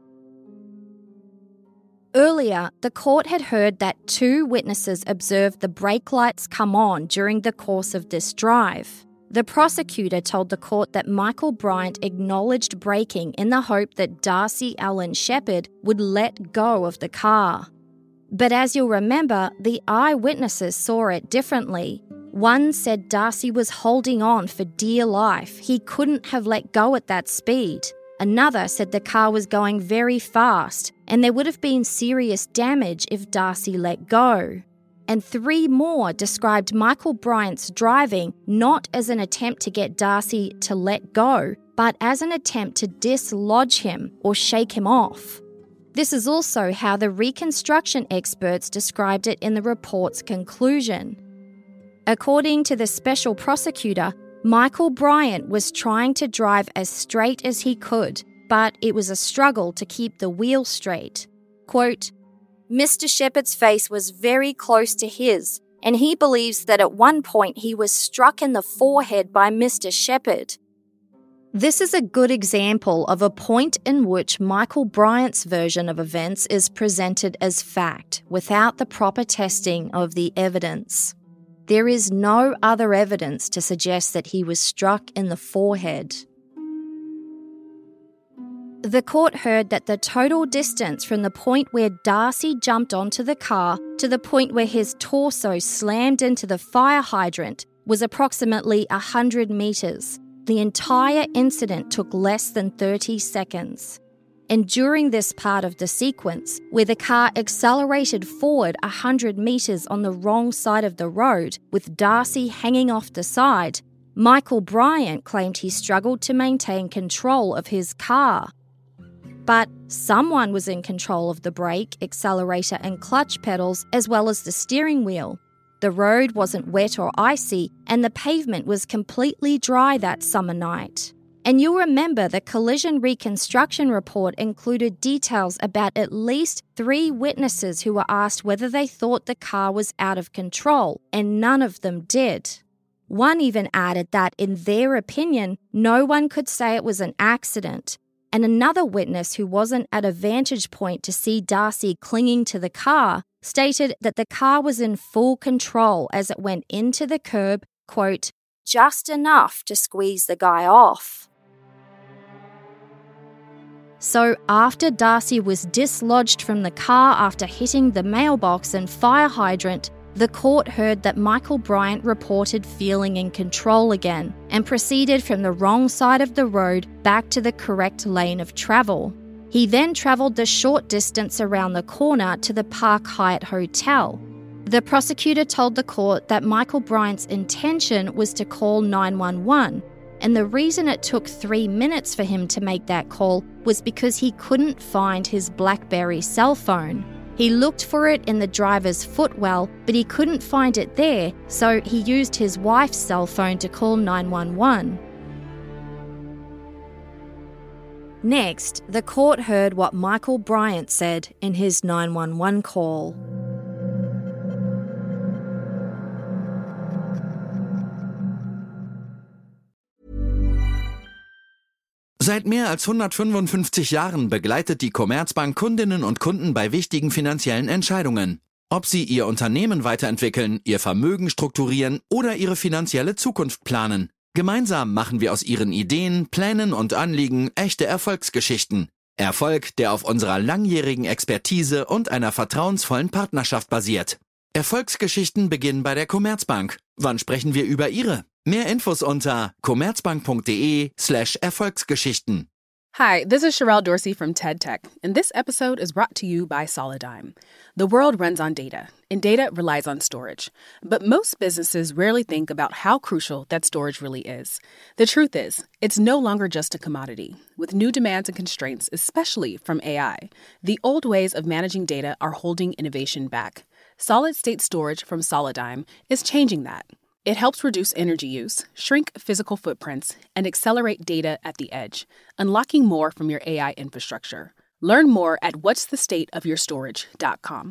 Earlier, the court had heard that two witnesses observed the brake lights come on during the course of this drive. The prosecutor told the court that Michael Bryant acknowledged braking in the hope that Darcy Allen Shepherd would let go of the car. But as you'll remember, the eyewitnesses saw it differently. One said Darcy was holding on for dear life. He couldn't have let go at that speed. Another said the car was going very fast and there would have been serious damage if Darcy let go. And three more described Michael Bryant's driving not as an attempt to get Darcy to let go, but as an attempt to dislodge him or shake him off. This is also how the reconstruction experts described it in the report's conclusion. According to the special prosecutor, Michael Bryant was trying to drive as straight as he could, but it was a struggle to keep the wheel straight. Quote, Mister Sheppard's face was very close to his, and he believes that at one point he was struck in the forehead by Mister Sheppard. This is a good example of a point in which Michael Bryant's version of events is presented as fact, without the proper testing of the evidence. There is no other evidence to suggest that he was struck in the forehead. The court heard that the total distance from the point where Darcy jumped onto the car to the point where his torso slammed into the fire hydrant was approximately one hundred metres. The entire incident took less than thirty seconds. And during this part of the sequence, where the car accelerated forward one hundred metres on the wrong side of the road, with Darcy hanging off the side, Michael Bryant claimed he struggled to maintain control of his car. But someone was in control of the brake, accelerator and clutch pedals, as well as the steering wheel. The road wasn't wet or icy, and the pavement was completely dry that summer night. And you'll remember the collision reconstruction report included details about at least three witnesses who were asked whether they thought the car was out of control, and none of them did. One even added that, in their opinion, no one could say it was an accident. And another witness who wasn't at a vantage point to see Darcy clinging to the car stated that the car was in full control as it went into the curb, quote, just enough to squeeze the guy off. So after Darcy was dislodged from the car after hitting the mailbox and fire hydrant, the court heard that Michael Bryant reported feeling in control again and proceeded from the wrong side of the road back to the correct lane of travel. He then travelled the short distance around the corner to the Park Hyatt Hotel. The prosecutor told the court that Michael Bryant's intention was to call nine one one, and the reason it took three minutes for him to make that call was because he couldn't find his BlackBerry cell phone. He looked for it in the driver's footwell, but he couldn't find it there, so he used his wife's cell phone to call nine one one. Next, the court heard what Michael Bryant said in his nine one one call. Seit mehr als hundertfünfundfünfzig Jahren begleitet die Commerzbank Kundinnen und Kunden bei wichtigen finanziellen Entscheidungen. Ob sie ihr Unternehmen weiterentwickeln, ihr Vermögen strukturieren oder ihre finanzielle Zukunft planen. Gemeinsam machen wir aus ihren Ideen, Plänen und Anliegen echte Erfolgsgeschichten. Erfolg, der auf unserer langjährigen Expertise und einer vertrauensvollen Partnerschaft basiert. Erfolgsgeschichten beginnen bei der Commerzbank. Wann sprechen wir über Ihre? Mehr Infos unter commerzbank.de slash Erfolgsgeschichten. Hi, this is Sherelle Dorsey from TED Tech, and this episode is brought to you by Solidigm. The world runs on data, and data relies on storage. But most businesses rarely think about how crucial that storage really is. The truth is, it's no longer just a commodity. With new demands and constraints, especially from A I, the old ways of managing data are holding innovation back. Solid-state storage from Solidigm is changing that. It helps reduce energy use, shrink physical footprints, and accelerate data at the edge, unlocking more from your A I infrastructure. Learn more at whats the state of your storage dot com.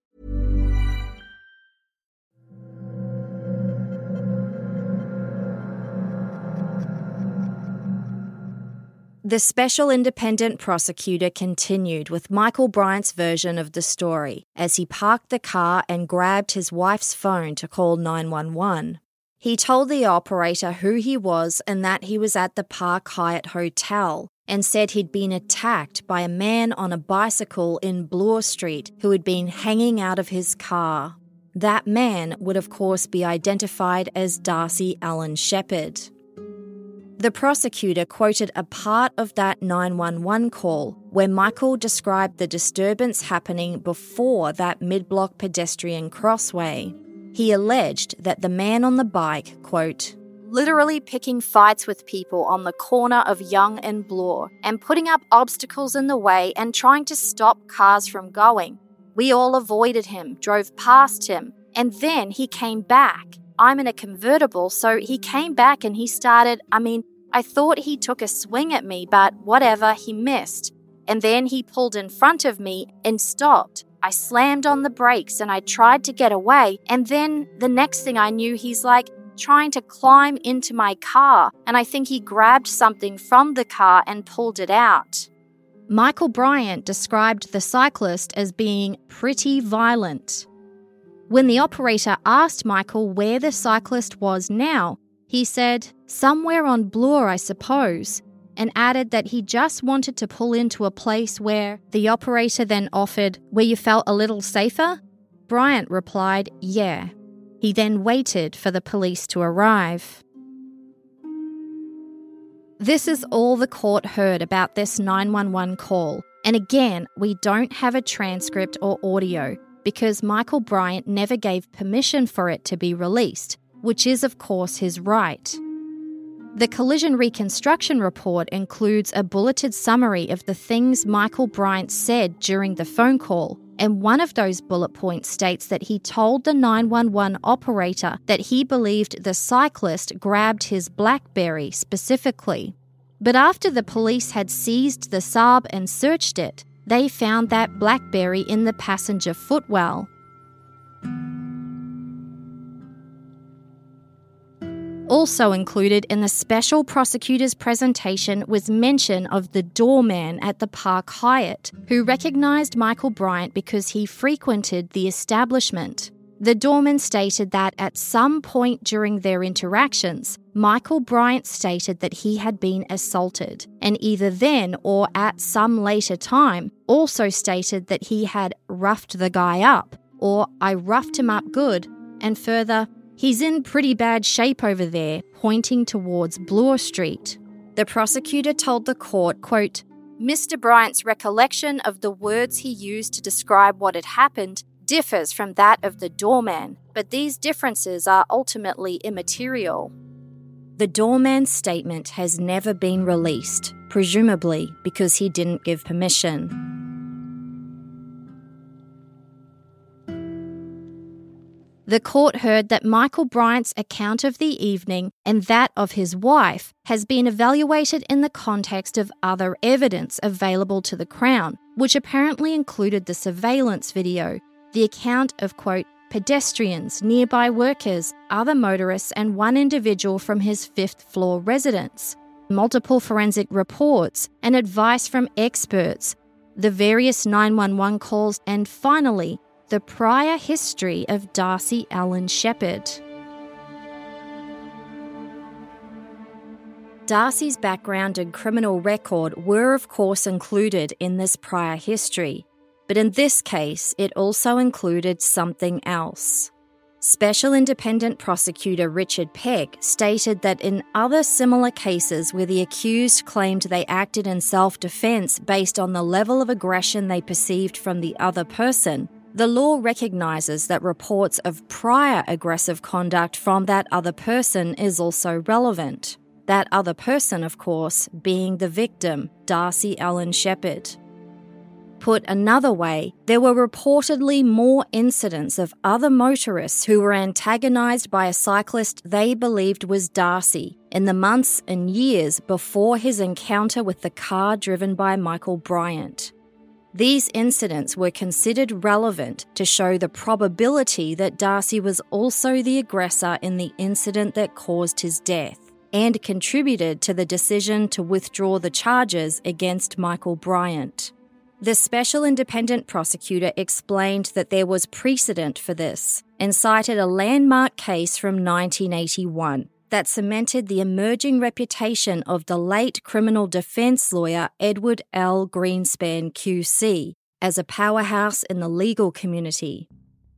The special independent prosecutor continued with Michael Bryant's version of the story as he parked the car and grabbed his wife's phone to call nine one one. He told the operator who he was and that he was at the Park Hyatt Hotel, and said he'd been attacked by a man on a bicycle in Bloor Street who had been hanging out of his car. That man would of course be identified as Darcy Allen Shepherd. The prosecutor quoted a part of that nine one one call where Michael described the disturbance happening before that mid-block pedestrian crossway. He alleged that the man on the bike, quote, literally picking fights with people on the corner of Young and Bloor and putting up obstacles in the way and trying to stop cars from going. We all avoided him, drove past him, and then he came back. I'm in a convertible, so he came back and he started, I mean, I thought he took a swing at me, but whatever, he missed. And then he pulled in front of me and stopped. I slammed on the brakes and I tried to get away, and then the next thing I knew, he's like trying to climb into my car, and I think he grabbed something from the car and pulled it out. Michael Bryant described the cyclist as being pretty violent. When the operator asked Michael where the cyclist was now, he said, somewhere on Bloor, I suppose, and added that he just wanted to pull into a place where the operator then offered, where you felt a little safer? Bryant replied, yeah. He then waited for the police to arrive. This is all the court heard about this nine one one call, and again, we don't have a transcript or audio because Michael Bryant never gave permission for it to be released, which is of course his right. The collision reconstruction report includes a bulleted summary of the things Michael Bryant said during the phone call, and one of those bullet points states that he told the nine one one operator that he believed the cyclist grabbed his BlackBerry specifically. But after the police had seized the Saab and searched it, they found that BlackBerry in the passenger footwell. Also included in the special prosecutor's presentation was mention of the doorman at the Park Hyatt, who recognised Michael Bryant because he frequented the establishment. The doorman stated that at some point during their interactions, Michael Bryant stated that he had been assaulted, and either then or at some later time also stated that he had roughed the guy up, or I roughed him up good, and further, he's in pretty bad shape over there, pointing towards Bloor Street. The prosecutor told the court, quote, Mister Bryant's recollection of the words he used to describe what had happened differs from that of the doorman, but these differences are ultimately immaterial. The doorman's statement has never been released, presumably because he didn't give permission. The court heard that Michael Bryant's account of the evening and that of his wife has been evaluated in the context of other evidence available to the Crown, which apparently included the surveillance video, the account of, quote, pedestrians, nearby workers, other motorists and one individual from his fifth floor residence, multiple forensic reports and advice from experts, the various nine one one calls, and finally, the prior history of Darcy Allen Shepherd. Darcy's background and criminal record were of course included in this prior history, but in this case it also included something else. Special Independent Prosecutor Richard Peck stated that in other similar cases where the accused claimed they acted in self-defense based on the level of aggression they perceived from the other person, the law recognises that reports of prior aggressive conduct from that other person is also relevant. That other person, of course, being the victim, Darcy Allen Shepherd. Put another way, there were reportedly more incidents of other motorists who were antagonised by a cyclist they believed was Darcy in the months and years before his encounter with the car driven by Michael Bryant. These incidents were considered relevant to show the probability that Darcy was also the aggressor in the incident that caused his death, and contributed to the decision to withdraw the charges against Michael Bryant. The Special Independent Prosecutor explained that there was precedent for this, and cited a landmark case from nineteen eighty-one that cemented the emerging reputation of the late criminal defence lawyer Edward L. Greenspan Q C as a powerhouse in the legal community.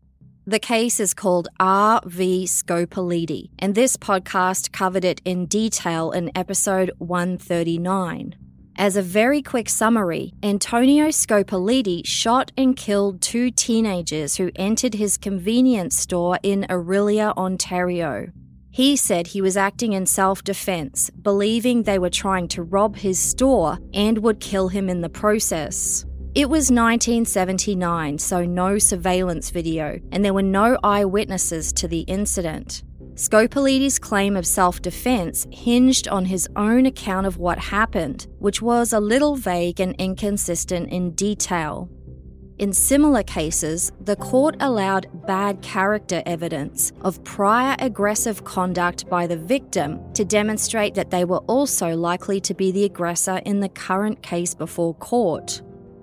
The case is called R v Scopolidi, and this podcast covered it in detail in episode one thirty-nine. As a very quick summary, Antonio Scopolidi shot and killed two teenagers who entered his convenience store in Orillia, Ontario. He said he was acting in self-defense, believing they were trying to rob his store and would kill him in the process. It was nineteen seventy-nine, so no surveillance video, and there were no eyewitnesses to the incident. Scopolidi's claim of self-defense hinged on his own account of what happened, which was a little vague and inconsistent in detail. In similar cases, the court allowed bad character evidence of prior aggressive conduct by the victim to demonstrate that they were also likely to be the aggressor in the current case before court.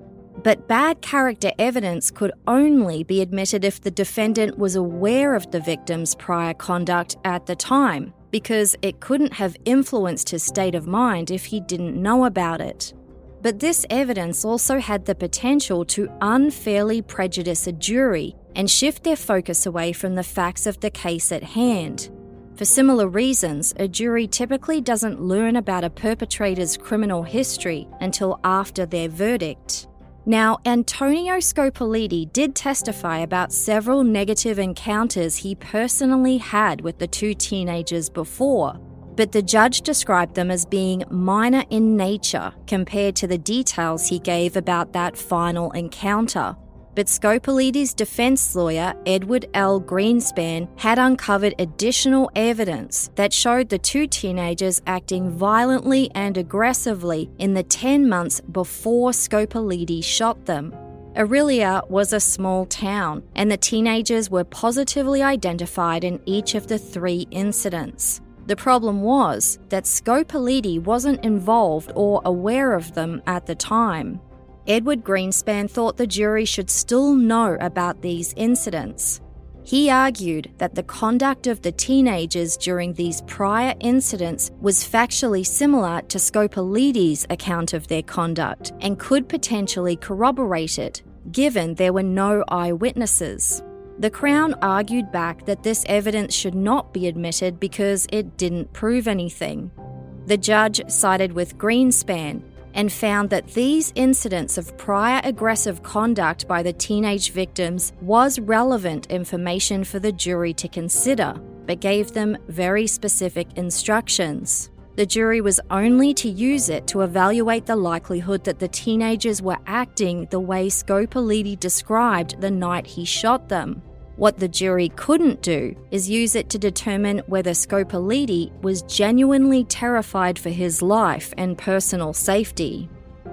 But bad character evidence could only be admitted if the defendant was aware of the victim's prior conduct at the time, because it couldn't have influenced his state of mind if he didn't know about it. But this evidence also had the potential to unfairly prejudice a jury and shift their focus away from the facts of the case at hand. For similar reasons, a jury typically doesn't learn about a perpetrator's criminal history until after their verdict. Now, Antonio Scopolidi did testify about several negative encounters he personally had with the two teenagers before, but the judge described them as being minor in nature compared to the details he gave about that final encounter. But Scopolidi's defense lawyer, Edward L. Greenspan, had uncovered additional evidence that showed the two teenagers acting violently and aggressively in the ten months before Scopolidi shot them. Orillia was a small town, and the teenagers were positively identified in each of the three incidents. The problem was that Scopolidi wasn't involved or aware of them at the time. Edward Greenspan thought the jury should still know about these incidents. He argued that the conduct of the teenagers during these prior incidents was factually similar to Scopolidi's account of their conduct and could potentially corroborate it, given there were no eyewitnesses. The Crown argued back that this evidence should not be admitted because it didn't prove anything. The judge sided with Greenspan and found that these incidents of prior aggressive conduct by the teenage victims was relevant information for the jury to consider, but gave them very specific instructions. The jury was only to use it to evaluate the likelihood that the teenagers were acting the way Scopolidi described the night he shot them. What the jury couldn't do is use it to determine whether Scopolidi was genuinely terrified for his life and personal safety.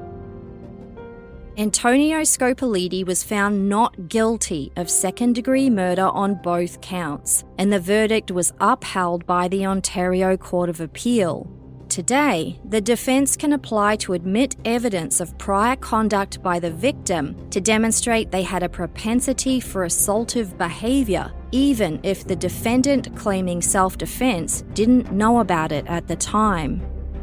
Antonio Scopolidi was found not guilty of second-degree murder on both counts, and the verdict was upheld by the Ontario Court of Appeal. Today, the defence can apply to admit evidence of prior conduct by the victim to demonstrate they had a propensity for assaultive behaviour, even if the defendant claiming self-defence didn't know about it at the time.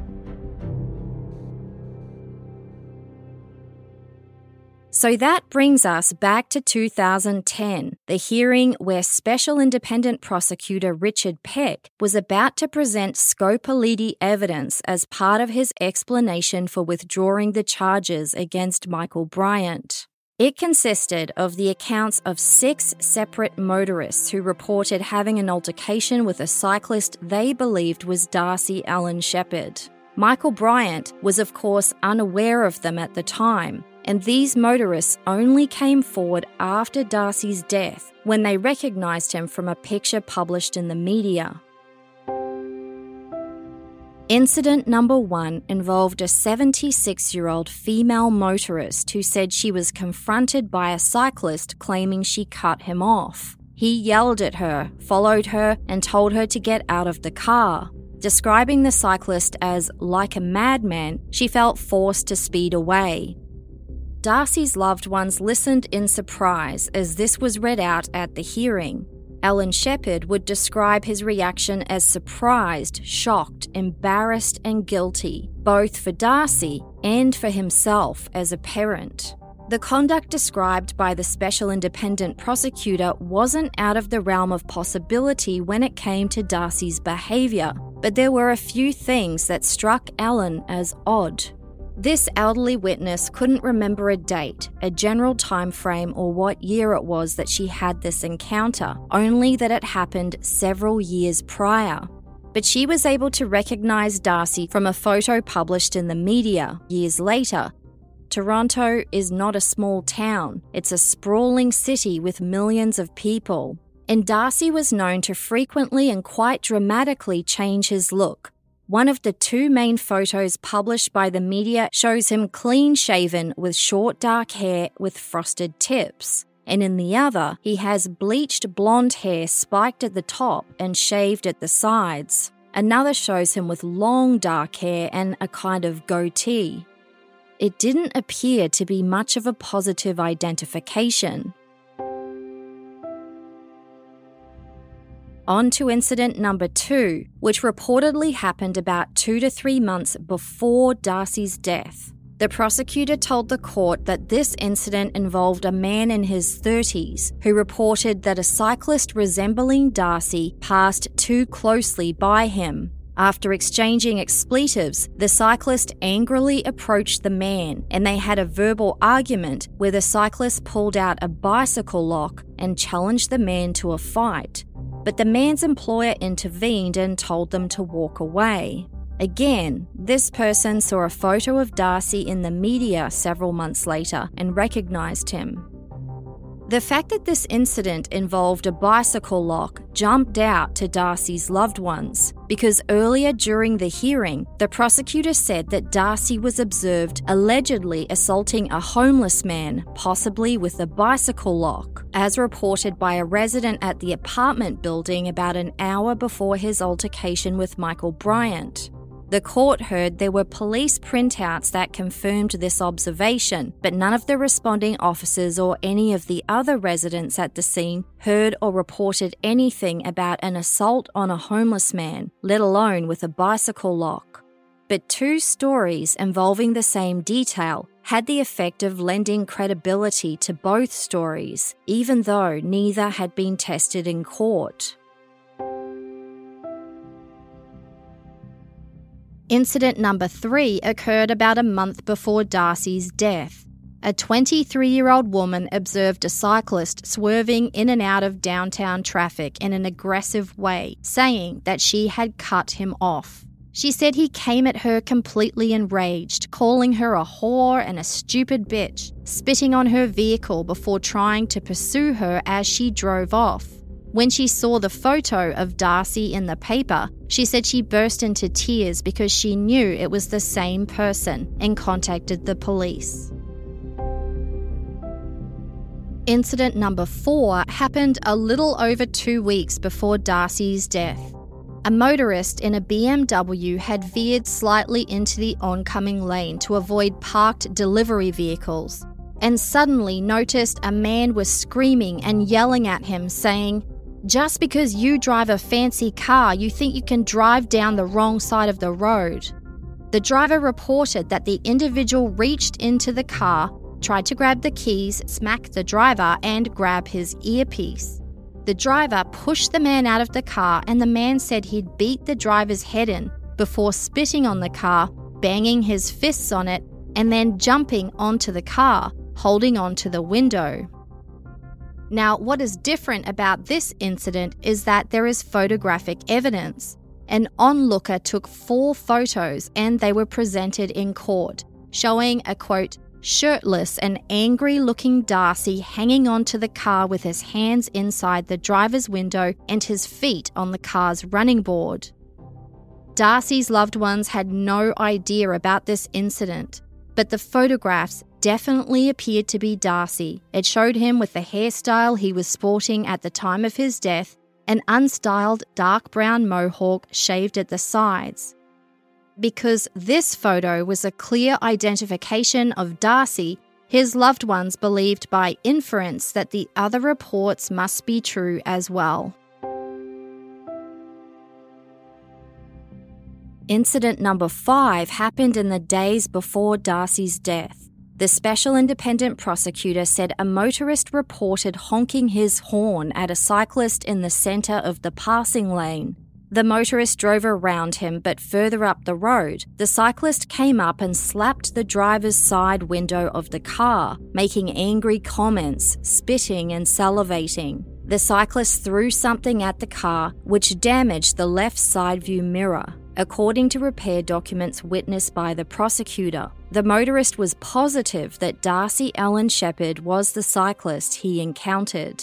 So that brings us back to two thousand ten, the hearing where Special Independent Prosecutor Richard Peck was about to present Scopolidi evidence as part of his explanation for withdrawing the charges against Michael Bryant. It consisted of the accounts of six separate motorists who reported having an altercation with a cyclist they believed was Darcy Allen Shepherd. Michael Bryant was, of course, unaware of them at the time, and these motorists only came forward after Darcy's death when they recognised him from a picture published in the media. Incident number one involved a seventy-six-year-old female motorist who said she was confronted by a cyclist claiming she cut him off. He yelled at her, followed her, and told her to get out of the car. Describing the cyclist as like a madman, she felt forced to speed away. Darcy's loved ones listened in surprise as this was read out at the hearing. Allen Shepherd would describe his reaction as surprised, shocked, embarrassed, and guilty, both for Darcy and for himself as a parent. The conduct described by the Special Independent Prosecutor wasn't out of the realm of possibility when it came to Darcy's behaviour, but there were a few things that struck Allen as odd. This elderly witness couldn't remember a date, a general time frame, or what year it was that she had this encounter, only that it happened several years prior. But she was able to recognise Darcy from a photo published in the media years later. Toronto is not a small town, it's a sprawling city with millions of people. And Darcy was known to frequently and quite dramatically change his look. One of the two main photos published by the media shows him clean-shaven with short dark hair with frosted tips. And in the other, he has bleached blonde hair spiked at the top and shaved at the sides. Another shows him with long dark hair and a kind of goatee. It didn't appear to be much of a positive identification. On to incident number two, which reportedly happened about two to three months before Darcy's death. The prosecutor told the court that this incident involved a man in his thirties who reported that a cyclist resembling Darcy passed too closely by him. After exchanging expletives, the cyclist angrily approached the man and they had a verbal argument where the cyclist pulled out a bicycle lock and challenged the man to a fight. But the man's employer intervened and told them to walk away. Again, this person saw a photo of Darcy in the media several months later and recognised him. The fact that this incident involved a bicycle lock jumped out to Darcy's loved ones because earlier during the hearing, the prosecutor said that Darcy was observed allegedly assaulting a homeless man, possibly with a bicycle lock, as reported by a resident at the apartment building about an hour before his altercation with Michael Bryant. The court heard there were police printouts that confirmed this observation, but none of the responding officers or any of the other residents at the scene heard or reported anything about an assault on a homeless man, let alone with a bicycle lock. But two stories involving the same detail had the effect of lending credibility to both stories, even though neither had been tested in court. Incident number three occurred about a month before Darcy's death. A twenty-three-year-old woman observed a cyclist swerving in and out of downtown traffic in an aggressive way, saying that she had cut him off. She said he came at her completely enraged, calling her a whore and a stupid bitch, spitting on her vehicle before trying to pursue her as she drove off. When she saw the photo of Darcy in the paper, she said she burst into tears because she knew it was the same person and contacted the police. Incident number four happened a little over two weeks before Darcy's death. A motorist in a B M W had veered slightly into the oncoming lane to avoid parked delivery vehicles, and suddenly noticed a man was screaming and yelling at him, saying, "Just because you drive a fancy car, you think you can drive down the wrong side of the road." The driver reported that the individual reached into the car, tried to grab the keys, smack the driver, and grab his earpiece. The driver pushed the man out of the car, and the man said he'd beat the driver's head in before spitting on the car, banging his fists on it, and then jumping onto the car, holding onto the window. Now, what is different about this incident is that there is photographic evidence. An onlooker took four photos and they were presented in court, showing a, quote, shirtless and angry-looking Darcy hanging onto the car with his hands inside the driver's window and his feet on the car's running board. Darcy's loved ones had no idea about this incident, but the photographs definitely appeared to be Darcy. It showed him with the hairstyle he was sporting at the time of his death, an unstyled dark brown mohawk shaved at the sides. Because this photo was a clear identification of Darcy, his loved ones believed by inference that the other reports must be true as well. Incident number five happened in the days before Darcy's death. The special independent prosecutor said a motorist reported honking his horn at a cyclist in the centre of the passing lane. The motorist drove around him, but further up the road, the cyclist came up and slapped the driver's side window of the car, making angry comments, spitting and salivating. The cyclist threw something at the car, which damaged the left side view mirror. According to repair documents witnessed by the prosecutor, the motorist was positive that Darcy Allen Shepherd was the cyclist he encountered.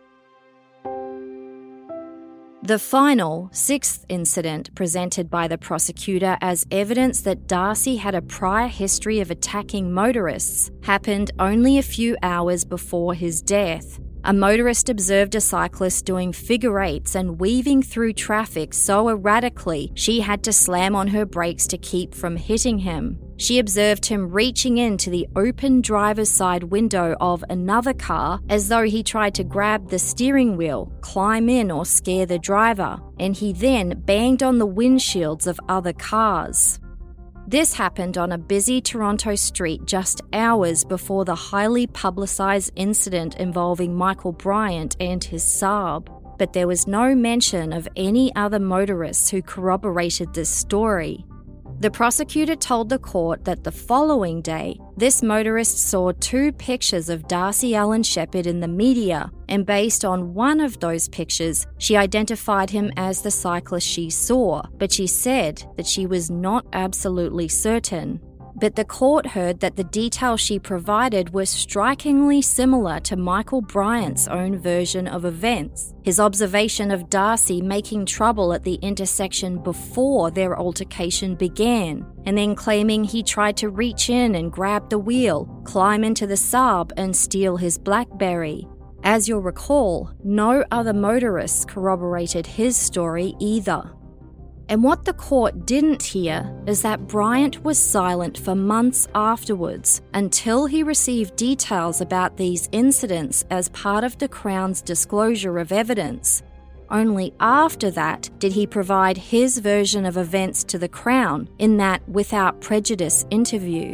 The final, sixth incident presented by the prosecutor as evidence that Darcy had a prior history of attacking motorists happened only a few hours before his death. A motorist observed a cyclist doing figure eights and weaving through traffic so erratically she had to slam on her brakes to keep from hitting him. She observed him reaching into the open driver's side window of another car as though he tried to grab the steering wheel, climb in or scare the driver, and he then banged on the windshields of other cars. This happened on a busy Toronto street just hours before the highly publicised incident involving Michael Bryant and his Saab, but there was no mention of any other motorists who corroborated this story. The prosecutor told the court that the following day, this motorist saw two pictures of Darcy Allen Shepherd in the media, and based on one of those pictures, she identified him as the cyclist she saw, but she said that she was not absolutely certain. But the court heard that the details she provided were strikingly similar to Michael Bryant's own version of events. His observation of Darcy making trouble at the intersection before their altercation began, and then claiming he tried to reach in and grab the wheel, climb into the Saab and steal his BlackBerry. As you'll recall, no other motorists corroborated his story either. And what the court didn't hear is that Bryant was silent for months afterwards until he received details about these incidents as part of the Crown's disclosure of evidence. Only after that did he provide his version of events to the Crown in that without prejudice interview.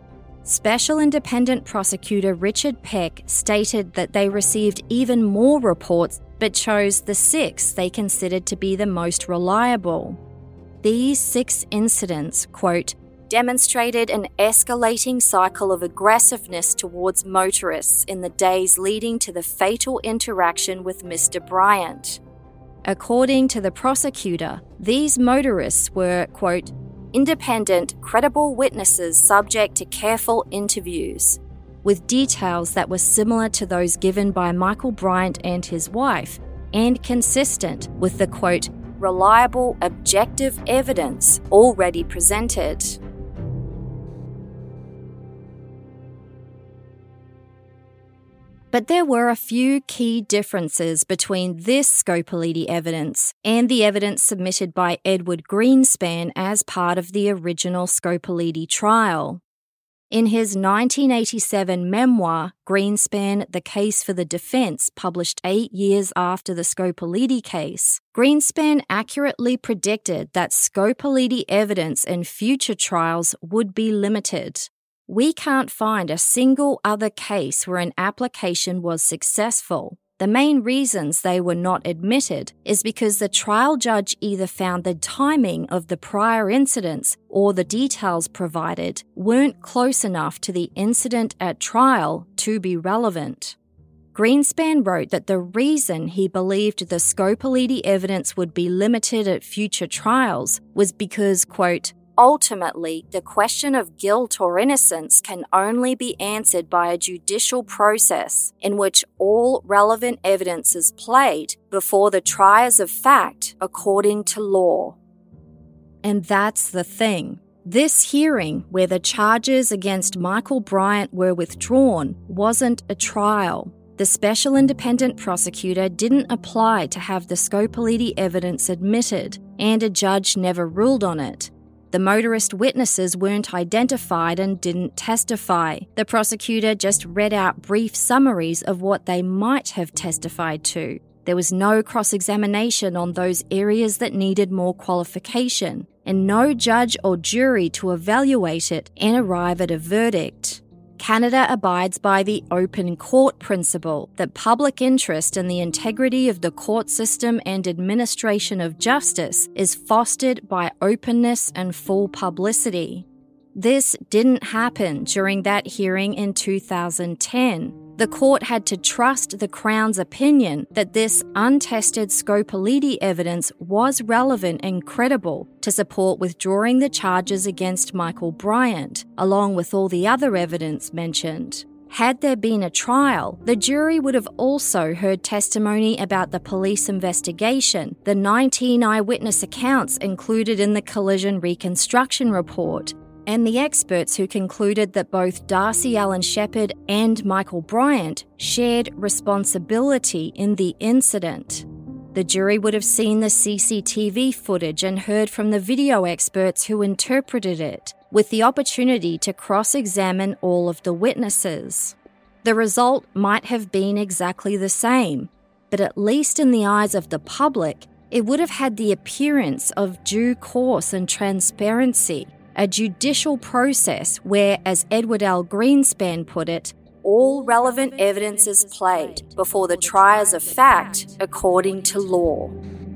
Special Independent Prosecutor Richard Peck stated that they received even more reports but chose the six they considered to be the most reliable. These six incidents, quote, demonstrated an escalating cycle of aggressiveness towards motorists in the days leading to the fatal interaction with Mister Bryant. According to the prosecutor, these motorists were, quote, independent, credible witnesses subject to careful interviews, with details that were similar to those given by Michael Bryant and his wife, and consistent with the, quote, reliable, objective evidence already presented. But there were a few key differences between this Scopoliti evidence and the evidence submitted by Edward Greenspan as part of the original Scopoliti trial. In his nineteen eighty-seven memoir, Greenspan, The Case for the Defense, published eight years after the Scopoliti case, Greenspan accurately predicted that Scopoliti evidence in future trials would be limited. We can't find a single other case where an application was successful. The main reasons they were not admitted is because the trial judge either found the timing of the prior incidents or the details provided weren't close enough to the incident at trial to be relevant. Greenspan wrote that the reason he believed the Scopoliti evidence would be limited at future trials was because, quote, ultimately, the question of guilt or innocence can only be answered by a judicial process in which all relevant evidence is played before the triers of fact according to law. And that's the thing. This hearing, where the charges against Michael Bryant were withdrawn, wasn't a trial. The Special Independent Prosecutor didn't apply to have the Scopoliti evidence admitted, and a judge never ruled on it. The motorist witnesses weren't identified and didn't testify. The prosecutor just read out brief summaries of what they might have testified to. There was no cross-examination on those areas that needed more qualification, and no judge or jury to evaluate it and arrive at a verdict. Canada abides by the open court principle that public interest in the integrity of the court system and administration of justice is fostered by openness and full publicity. This didn't happen during that hearing in two thousand ten. The court had to trust the Crown's opinion that this untested Scopoliti evidence was relevant and credible to support withdrawing the charges against Michael Bryant, along with all the other evidence mentioned. Had there been a trial, the jury would have also heard testimony about the police investigation, the nineteen eyewitness accounts included in the collision reconstruction report, and the experts who concluded that both Darcy Allen Sheppard and Michael Bryant shared responsibility in the incident. The jury would have seen the C C T V footage and heard from the video experts who interpreted it, with the opportunity to cross-examine all of the witnesses. The result might have been exactly the same, but at least in the eyes of the public, it would have had the appearance of due course and transparency, a judicial process where, as Edward L. Greenspan put it, all relevant evidence is played before the triers of fact according to law.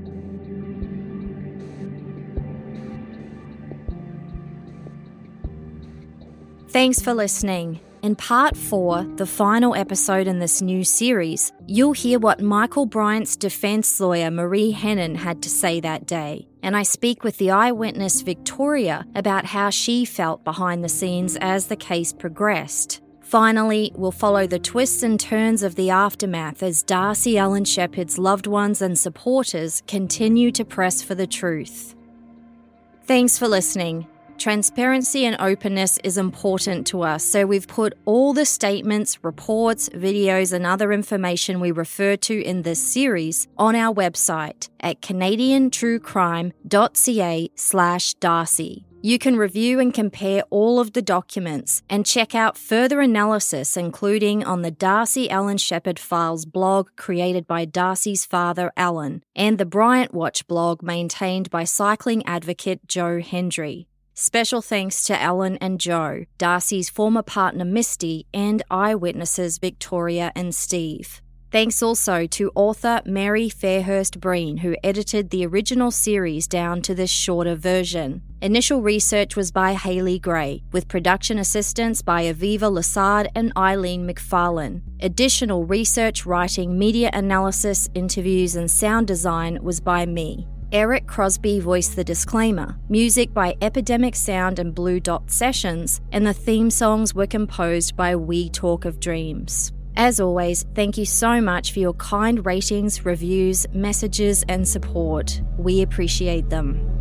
Thanks for listening. In part four, the final episode in this new series, you'll hear what Michael Bryant's defense lawyer Marie Henein had to say that day, and I speak with the eyewitness Victoria about how she felt behind the scenes as the case progressed. Finally, we'll follow the twists and turns of the aftermath as Darcy Allen Sheppard's loved ones and supporters continue to press for the truth. Thanks for listening. Transparency and openness is important to us, so we've put all the statements, reports, videos, and other information we refer to in this series on our website at canadiantruecrime.ca slash Darcy. You can review and compare all of the documents and check out further analysis, including on the Darcy Allen Sheppard Files blog created by Darcy's father, Alan, and the Bryant Watch blog maintained by cycling advocate Joe Hendry. Special thanks to Alan and Joe, Darcy's former partner Misty, and eyewitnesses Victoria and Steve. Thanks also to author Mary Fairhurst Breen, who edited the original series down to this shorter version. Initial research was by Hayley Gray, with production assistance by Aviva Lassard and Eileen McFarlane. Additional research, writing, media analysis, interviews, and sound design was by me. Eric Crosby voiced the disclaimer, music by Epidemic Sound and Blue Dot Sessions, and the theme songs were composed by We Talk of Dreams. As always, thank you so much for your kind ratings, reviews, messages, and support. We appreciate them.